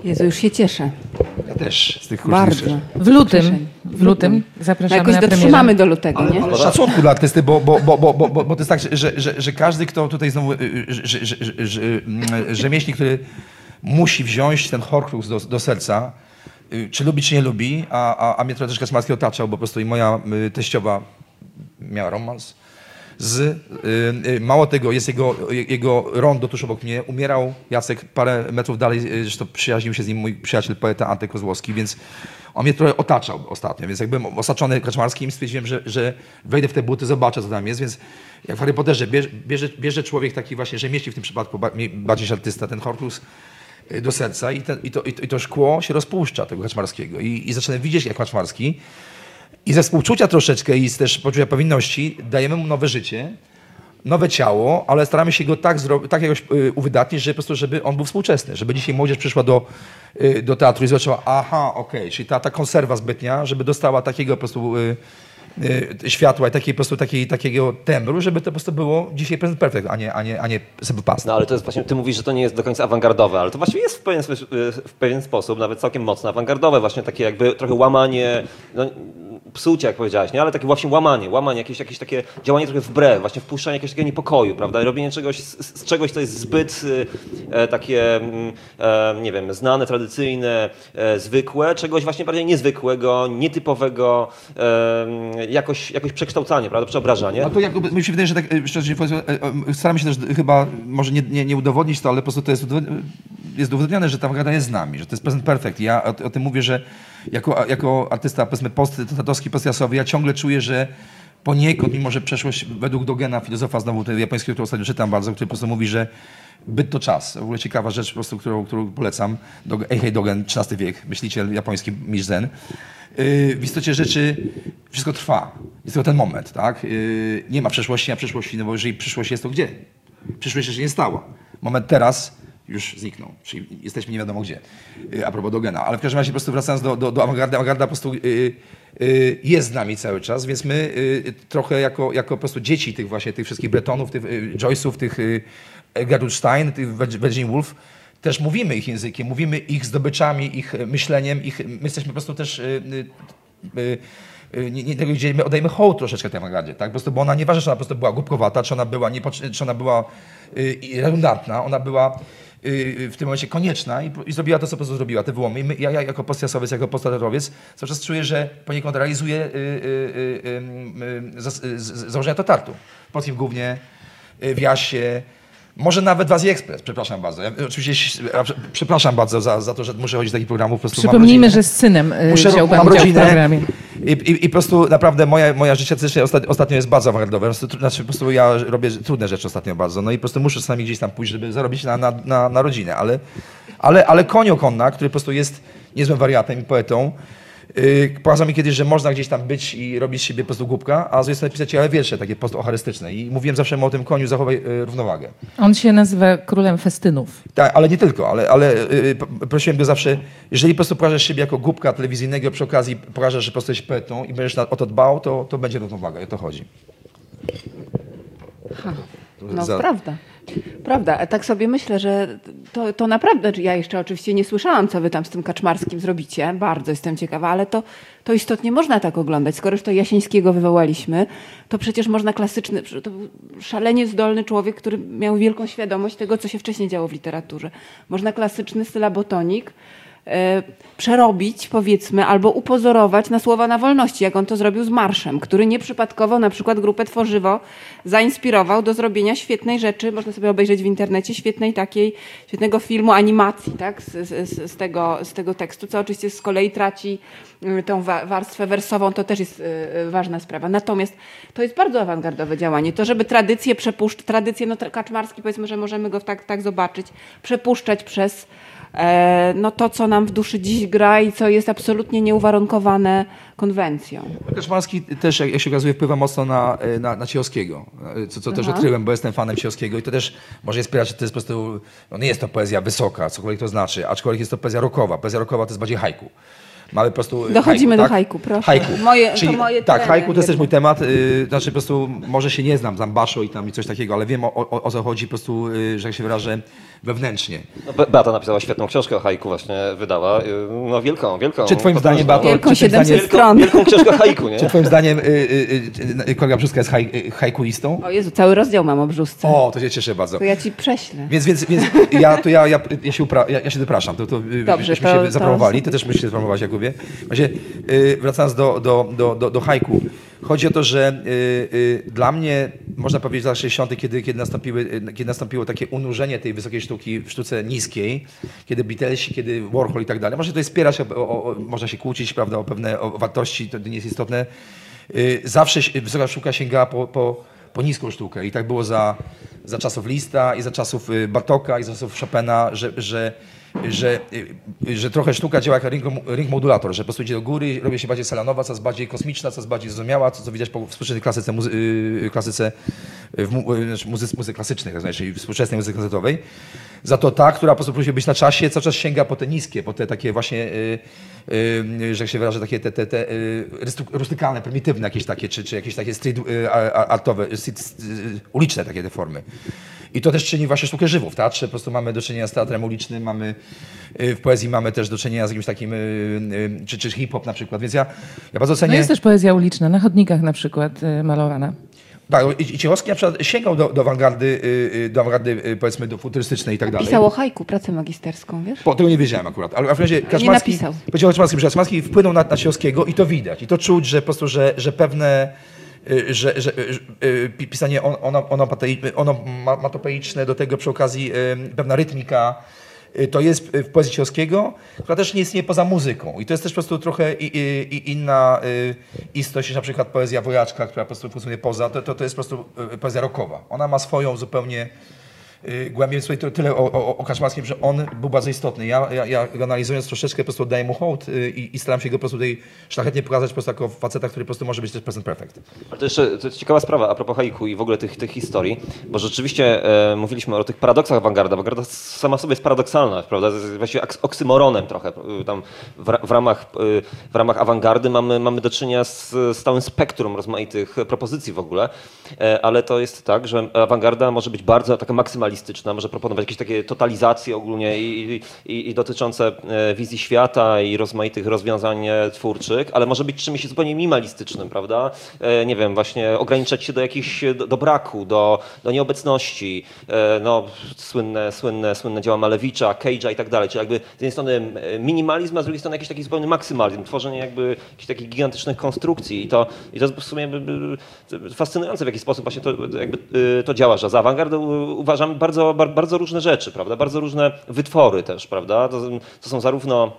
Jezu, już się cieszę. Ja też z tych Bardzo. W lutym, w lutym zapraszamy Jakoś na premierę. dotrzymamy do lutego, Ale, nie? ale szacunku dla artysty, bo, bo, bo, bo, bo, bo, bo to jest tak, że, że, że każdy, kto tutaj znowu, że, że, że, że, że, rzemieślnik, który musi wziąć ten Horcrux do, do serca, czy lubi, czy nie lubi, a, a, a mnie trochę też Kaczmarski otaczał, bo po prostu i moja teściowa miała romans z, y, y, mało tego, jest jego, jego rondo tuż obok mnie, umierał Jacek parę metrów dalej, zresztą przyjaźnił się z nim mój przyjaciel, poeta Antek Kozłowski, więc on mnie trochę otaczał ostatnio, więc jak byłem osaczony Kaczmarskim, stwierdziłem, że, że wejdę w te buty, zobaczę, co tam jest, więc jak w Harry Potterze bierze, bierze, bierze człowiek taki właśnie rzemieślnik w tym przypadku, bardziej niż artysta, ten Horcrux do serca i, ten, i, to, i, to, i to szkło się rozpuszcza, tego Kaczmarskiego. I, i zaczynam widzieć, jak Kaczmarski i ze współczucia troszeczkę i z też poczucia powinności dajemy mu nowe życie, nowe ciało, ale staramy się go tak, zro- tak jakoś y, uwydatnić, że po prostu, żeby on był współczesny, żeby dzisiaj młodzież przyszła do, y, do teatru i zobaczyła, aha, okej, okay, czyli ta, ta konserwa zbytnia, żeby dostała takiego po prostu y, y, światła i takiej, po prostu takiej, takiego tembru, żeby to po prostu było dzisiaj present perfect, a nie, a nie, a nie sobie pas. No ale to jest właśnie, ty mówisz, że to nie jest do końca awangardowe, ale to właściwie jest w pewien, w pewien sposób nawet całkiem mocno awangardowe, właśnie takie jakby trochę łamanie, no, psucie, jak powiedziałeś, nie? Ale takie właśnie łamanie, łamanie, jakieś, jakieś takie działanie trochę wbrew, właśnie wpuszczanie jakiegoś takiego niepokoju, prawda? I robienie czegoś z, z czegoś, co jest zbyt e, takie, e, nie wiem, znane, tradycyjne, e, zwykłe, czegoś właśnie bardziej niezwykłego, nietypowego, e, jakoś, jakoś przekształcanie, prawda? Przeobrażanie. No to jak, mi się wydaje, że tak szczerze mówiąc, staramy się też chyba, może nie, nie, nie udowodnić to, ale po prostu to jest, jest udowodnione, że ta awangarda jest z nami, że to jest present perfect. Ja o, o tym mówię, że jako, jako artysta, powiedzmy, post-tatowski, post-jasowy, ja ciągle czuję, że poniekąd, mimo że przeszłość według Dogena, filozofa znowu tego japońskiego, którego ostatnio czytam bardzo, który po prostu mówi, że byt to czas. W ogóle ciekawa rzecz, po prostu, którą, którą polecam. Eihei Dogen, trzynasty wiek, myśliciel japoński, mistrz zen. Yy, w istocie rzeczy wszystko trwa. Jest tylko ten moment, tak? Yy, nie ma przeszłości, a przyszłości, no bo jeżeli przyszłość jest, to gdzie? Przyszłość jeszcze nie stała. Moment teraz już zniknął, czyli jesteśmy nie wiadomo gdzie, yy, a propos Dogena. Ale w każdym razie po prostu wracając do, do, do awangardy, awangarda po prostu yy, yy, jest z nami cały czas, więc my yy, trochę jako, jako po prostu dzieci tych właśnie, tych wszystkich Bretonów, tych yy, Joyce'ów, tych yy, Gertrude Stein, tych Virginia Woolf, też mówimy ich językiem, mówimy ich zdobyczami, ich myśleniem, ich, my jesteśmy po prostu też yy, yy, Nie, nie tego, gdzie my oddajemy hołd troszeczkę tej awangardzie, tak? Po prostu, bo ona nieważne, czy ona po prostu była głupkowata, czy ona była, nie, czy ona była y, redundantna, ona była y, w tym momencie konieczna i, i zrobiła to, co po prostu zrobiła, te wyłomy. I my, ja, ja jako postjasowiec, jako postteatrowiec cały czas czuję, że poniekąd realizuję y, y, y, y, z, z, z, założenia Totartu. W Polskim Gównie, y, w Jasie, może nawet w Azji Express, przepraszam bardzo. Ja, oczywiście przepraszam bardzo za, za to, że muszę chodzić do takich programów. Po prostu Przypomnijmy, że z synem muszę, wziął pan mam udział rodzinę, w programie. I, i, I po prostu naprawdę moja, moja życie ostatnio, ostatnio jest bardzo awangardowe. Znaczy po prostu ja robię trudne rzeczy ostatnio bardzo. No i po prostu muszę czasami gdzieś tam pójść, żeby zarobić na, na, na, na rodzinę. Ale, ale, ale Konio Konna, który po prostu jest niezłym wariatem i poetą, Yy, pokazał mi kiedyś, że można gdzieś tam być i robić z siebie po prostu głupka, a z drugiej strony pisać ciekawe wiersze, takie post-ocharystyczne. I mówiłem zawsze mu o tym koniu, zachowaj yy, równowagę. On się nazywa królem festynów. Tak, ale nie tylko, ale, ale yy, prosiłem go zawsze, jeżeli po prostu pokażesz siebie jako głupka telewizyjnego, przy okazji pokażesz, że po prostu jesteś poetą i będziesz na, o to dbał, to, to będzie równowaga i o to chodzi. Ha. No Za... prawda. Prawda, a tak sobie myślę, że to, to naprawdę, ja jeszcze oczywiście nie słyszałam, co wy tam z tym Kaczmarskim zrobicie, bardzo jestem ciekawa, ale to, to istotnie można tak oglądać. Skoro już to Jasińskiego wywołaliśmy, to przecież można klasyczny, to był szalenie zdolny człowiek, który miał wielką świadomość tego, co się wcześniej działo w literaturze. Można klasyczny sylabotonik e, przerobić, powiedzmy, albo upozorować na słowa na wolności, jak on to zrobił z Marszem, który nieprzypadkowo na przykład grupę Tworzywo zainspirował do zrobienia świetnej rzeczy, można sobie obejrzeć w internecie, świetnej takiej, świetnego filmu, animacji, tak, z, z, z, tego, z tego tekstu, co oczywiście z kolei traci tą wa- warstwę wersową, to też jest y, ważna sprawa. Natomiast to jest bardzo awangardowe działanie. To, żeby tradycję przepuszczać, tradycję, no Kaczmarski, powiedzmy, że możemy go tak, tak zobaczyć, przepuszczać przez e, no to, co nam w duszy dziś gra i co jest absolutnie nieuwarunkowane konwencją. Kaczmarski też, jak się okazuje, wpływa mocno na, na, na Ciechowskiego, co, co też odkryłem, bo jestem fanem Ciechowskiego i to też może inspirać, że to jest po prostu, no nie jest to poezja wysoka, cokolwiek to znaczy, aczkolwiek jest to poezja rockowa. Poezja rockowa to jest bardziej haiku. Mamy po prostu Dochodzimy haiku, do tak? haiku, proszę. Haiku. Moje, Czyli, to moje tak, haiku to jest też mój temat. Yy, znaczy po prostu może się nie znam, znam Basho i tam i coś takiego, ale wiem o, o, o co chodzi po prostu, yy, że jak się wyrażę, wewnętrznie. No, Beata napisała świetną książkę o haiku, właśnie wydała. No wielką, wielką. Czy twoim zdaniem, Beato, Wielką czy twoim siedemset zdaniem, stron. Wielką książkę haiku, nie? czy twoim zdaniem y, y, y, kolega Brzuska jest haj, y, haikuistą? O Jezu, cały rozdział mam o brzuszce. O, to się cieszę bardzo. To ja ci prześlę. Więc, więc, więc ja, to ja, ja, ja, się, upra- ja, ja się wypraszam, to, to Dobrze, żeśmy to- się to- zapromowali, ty też musisz się zapromować, Jakubie. Właśnie, y, wracając do, do, do, do, do haiku, chodzi o to, że y, y, dla mnie, można powiedzieć, w latach sześćdziesiątych, kiedy, kiedy, nastąpiły, y, kiedy nastąpiło takie unurzenie tej wysokiej sztuki w sztuce niskiej, kiedy Beatlesi, kiedy Warhol i tak dalej, można tutaj spierać, o, o, o, można się kłócić, prawda, o pewne o wartości, to nie jest istotne. Y, zawsze się- wysoka sztuka sięgała po, po, po niską sztukę i tak było za, za czasów Lista i za czasów y, Bartoka i za czasów Chopina, że, że, że, y, że trochę sztuka działa jak ring, ring modulator, że po prostu idzie do góry, robi się bardziej salanowa, coraz bardziej kosmiczna, coraz bardziej zrozumiała, co, co widać po współczesnej klasyce, muzy, y, klasyce w mu, y, znaczy muzy, muzyce klasycznej, tak, czyli współczesnej muzyce kasetowej. Za to ta, która po prostu próbuje być na czasie, cały czas sięga po te niskie, po te takie właśnie, y, y, że jak się wyrażę, takie te, te, te y, rystu- rustykalne, prymitywne jakieś takie, czy, czy jakieś takie street y, a- artowe, street, y, uliczne takie te formy. I to też czyni właśnie sztukę żywą. W teatrze po prostu mamy do czynienia z teatrem ulicznym, mamy y, w poezji mamy też do czynienia z jakimś takim, y, y, czy, czy hip-hop na przykład, więc ja, ja bardzo No cenię... jest też poezja uliczna, na chodnikach na przykład y, malowana. Tak, i, i Ciechowski na przykład sięgał do, do awangardy, y, y, do awangardy y, powiedzmy do futurystycznej i tak dalej. Pisał o haiku pracę magisterską, wiesz? Po, tego nie wiedziałem akurat, ale w każdym razie Kaczmarski, napisał. powiedział o Kaczmarskim, że Kaczmarski wpłynął na, na Ciechowskiego i to widać. I to czuć, że po prostu, że, że pewne, y, że, że y, y, pisanie on- ono- onopatei- onomatopeiczne, do tego przy okazji y, pewna rytmika, y, to jest w poezji Ciechowskiego, która też nie istnieje poza muzyką. I to jest też po prostu trochę i, i, i inna y, istość niż na przykład poezja Wojaczka, która po prostu funkcjonuje poza, to, to, to jest po prostu y, poezja rockowa. Ona ma swoją zupełnie y, głębię, więc tutaj to tyle o, o, o Kaczmarskim, że on był bardzo istotny. Ja, ja, ja go analizując troszeczkę po prostu oddaję mu hołd y, i, i staram się go po prostu tutaj szlachetnie pokazać po prostu jako faceta, który po prostu może być też present perfect. Ale to jeszcze to jest ciekawa sprawa a propos haiku i w ogóle tych, tych historii, bo rzeczywiście e, mówiliśmy o tych paradoksach awangardy. Awangarda sama w sobie jest paradoksalna, prawda? Jest właściwie aks- oksymoronem trochę. E, Tam w, ra- w, ramach, e, w ramach awangardy mamy, mamy do czynienia z, z całym spektrum rozmaitych propozycji w ogóle, e, ale to jest tak, że awangarda może być bardzo taka maksymalistyczna, może proponować jakieś takie totalizacje ogólnie i, i, i dotyczące e, wizji świata i rozmaitych rozwiązań e, twórczych, ale może być czymś zupełnie minimalistycznym, prawda? E, nie wiem, właśnie ograniczać się do jakichś, do, do braku, do, do nieobecności, e, no słynne, słynne, słynne dzieła Malewicza, Cage'a i tak dalej, czyli jakby z jednej strony e, minimalizm, a z drugiej strony jakiś taki zupełny maksymalizm, tworzenie jakby jakichś takich gigantycznych konstrukcji i to, i to jest w sumie by, by, fascynujące w jaki sposób właśnie to, jakby, y, to działa, że za awangardę u- uważamy bardzo, bar, bardzo różne rzeczy, prawda? Bardzo różne wytwory też, prawda? To, to są zarówno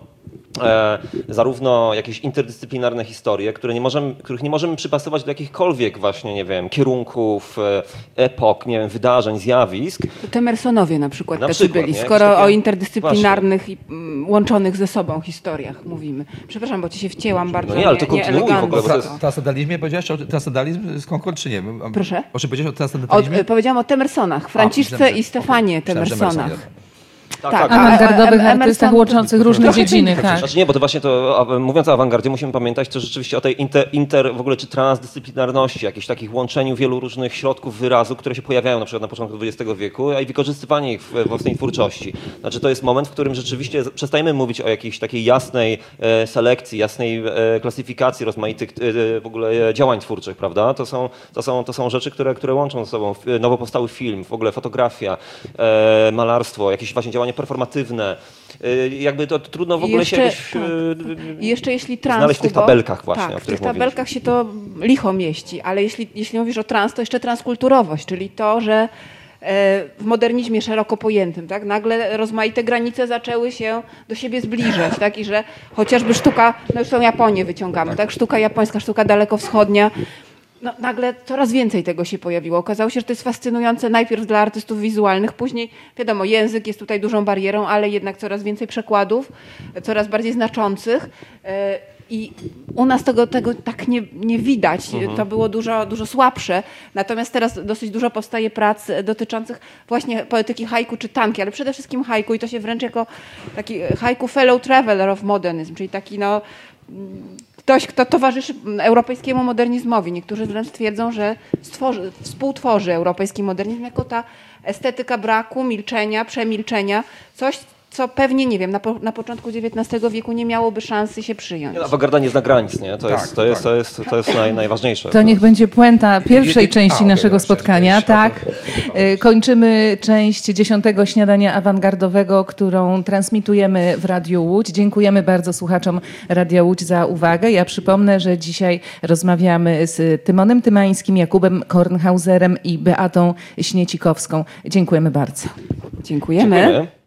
E, zarówno jakieś interdyscyplinarne historie, które nie możemy, których nie możemy przypasować do jakichkolwiek właśnie, nie wiem, kierunków, e, epok, nie wiem, wydarzeń, zjawisk. To Temersonowie na przykład Na tacy przykład, byli, nie? skoro Jakieś takie- o interdyscyplinarnych i mm, łączonych ze sobą historiach mówimy. Przepraszam, bo ci się wcięłam bardzo No nie, ale to kontynuuj w ogóle, bo to nieelegancko. jest- Transcendentalizmie powiedziałeś o transcendentalizm z Concord, czy nie? Proszę? O czym powiedziałeś o Od, transcendentalizmie? e, powiedziałam o Temersonach, Franciszce myślałem, że- i Stefanie okej. Myślałem, że Temersonach. Emersonie. Tak, Tak, tak. a- Awangardowych Emerson- artystach łączących różne Trochę dziedziny, inny. tak. Znaczy nie, bo to właśnie to, a, mówiąc o awangardzie, musimy pamiętać też rzeczywiście o tej inter, inter w ogóle czy transdyscyplinarności, jakichś takich łączeniu wielu różnych środków wyrazu, które się pojawiają na przykład na początku dwudziestego wieku, a i wykorzystywanie ich w, we własnej twórczości. Znaczy to jest moment, w którym rzeczywiście z- przestajemy mówić o jakiejś takiej jasnej e, selekcji, jasnej e, klasyfikacji rozmaitych e, w ogóle e, działań twórczych, prawda? To są, to są, to są rzeczy, które, które łączą ze sobą F- nowo powstały film, w ogóle fotografia, e, malarstwo, jakieś właśnie działania performatywne. E, jakby to trudno w I No ogóle jeszcze- się jakoś tak, e, I jeszcze jeśli trans, znaleźć w tych Kubo, tabelkach właśnie, o tak, w których tych tabelkach się to licho mieści, ale jeśli, jeśli mówisz o trans, to jeszcze transkulturowość, czyli to, że e, w modernizmie szeroko pojętym, tak, nagle rozmaite granice zaczęły się do siebie zbliżać, tak, i że chociażby sztuka, no już tą Japonię wyciągamy, tak, sztuka japońska, sztuka dalekowschodnia, no, nagle coraz więcej tego się pojawiło. Okazało się, że to jest fascynujące najpierw dla artystów wizualnych, później wiadomo, język jest tutaj dużą barierą, ale jednak coraz więcej przekładów, coraz bardziej znaczących. E, I u nas tego, tego tak nie, nie widać. To było dużo, dużo słabsze. Natomiast teraz dosyć dużo powstaje prac dotyczących właśnie poetyki haiku czy tanki, ale przede wszystkim haiku i to się wręcz jako taki haiku fellow traveler of modernism, czyli taki no ktoś, kto towarzyszy europejskiemu modernizmowi. Niektórzy wręcz twierdzą, że stworzy, współtworzy europejski modernizm jako ta estetyka braku, milczenia, przemilczenia. Coś, co pewnie, nie wiem, na, po, na początku dziewiętnastego wieku nie miałoby szansy się przyjąć. Awangarda nie zna granic, nie? To tak, jest, to jest, tak. to jest, to jest naj, najważniejsze. To niech będzie puenta pierwszej I- i- części a, naszego okej, spotkania. część, Tak. okej. Y, Kończymy część dziesiątego śniadania awangardowego, którą transmitujemy w Radiu Łódź. Dziękujemy bardzo słuchaczom Radia Łódź za uwagę. Ja przypomnę, że dzisiaj rozmawiamy z Tymonem Tymańskim, Jakubem Kornhauserem i Beatą Śniecikowską. Dziękujemy bardzo. Dziękujemy. Dziękujemy.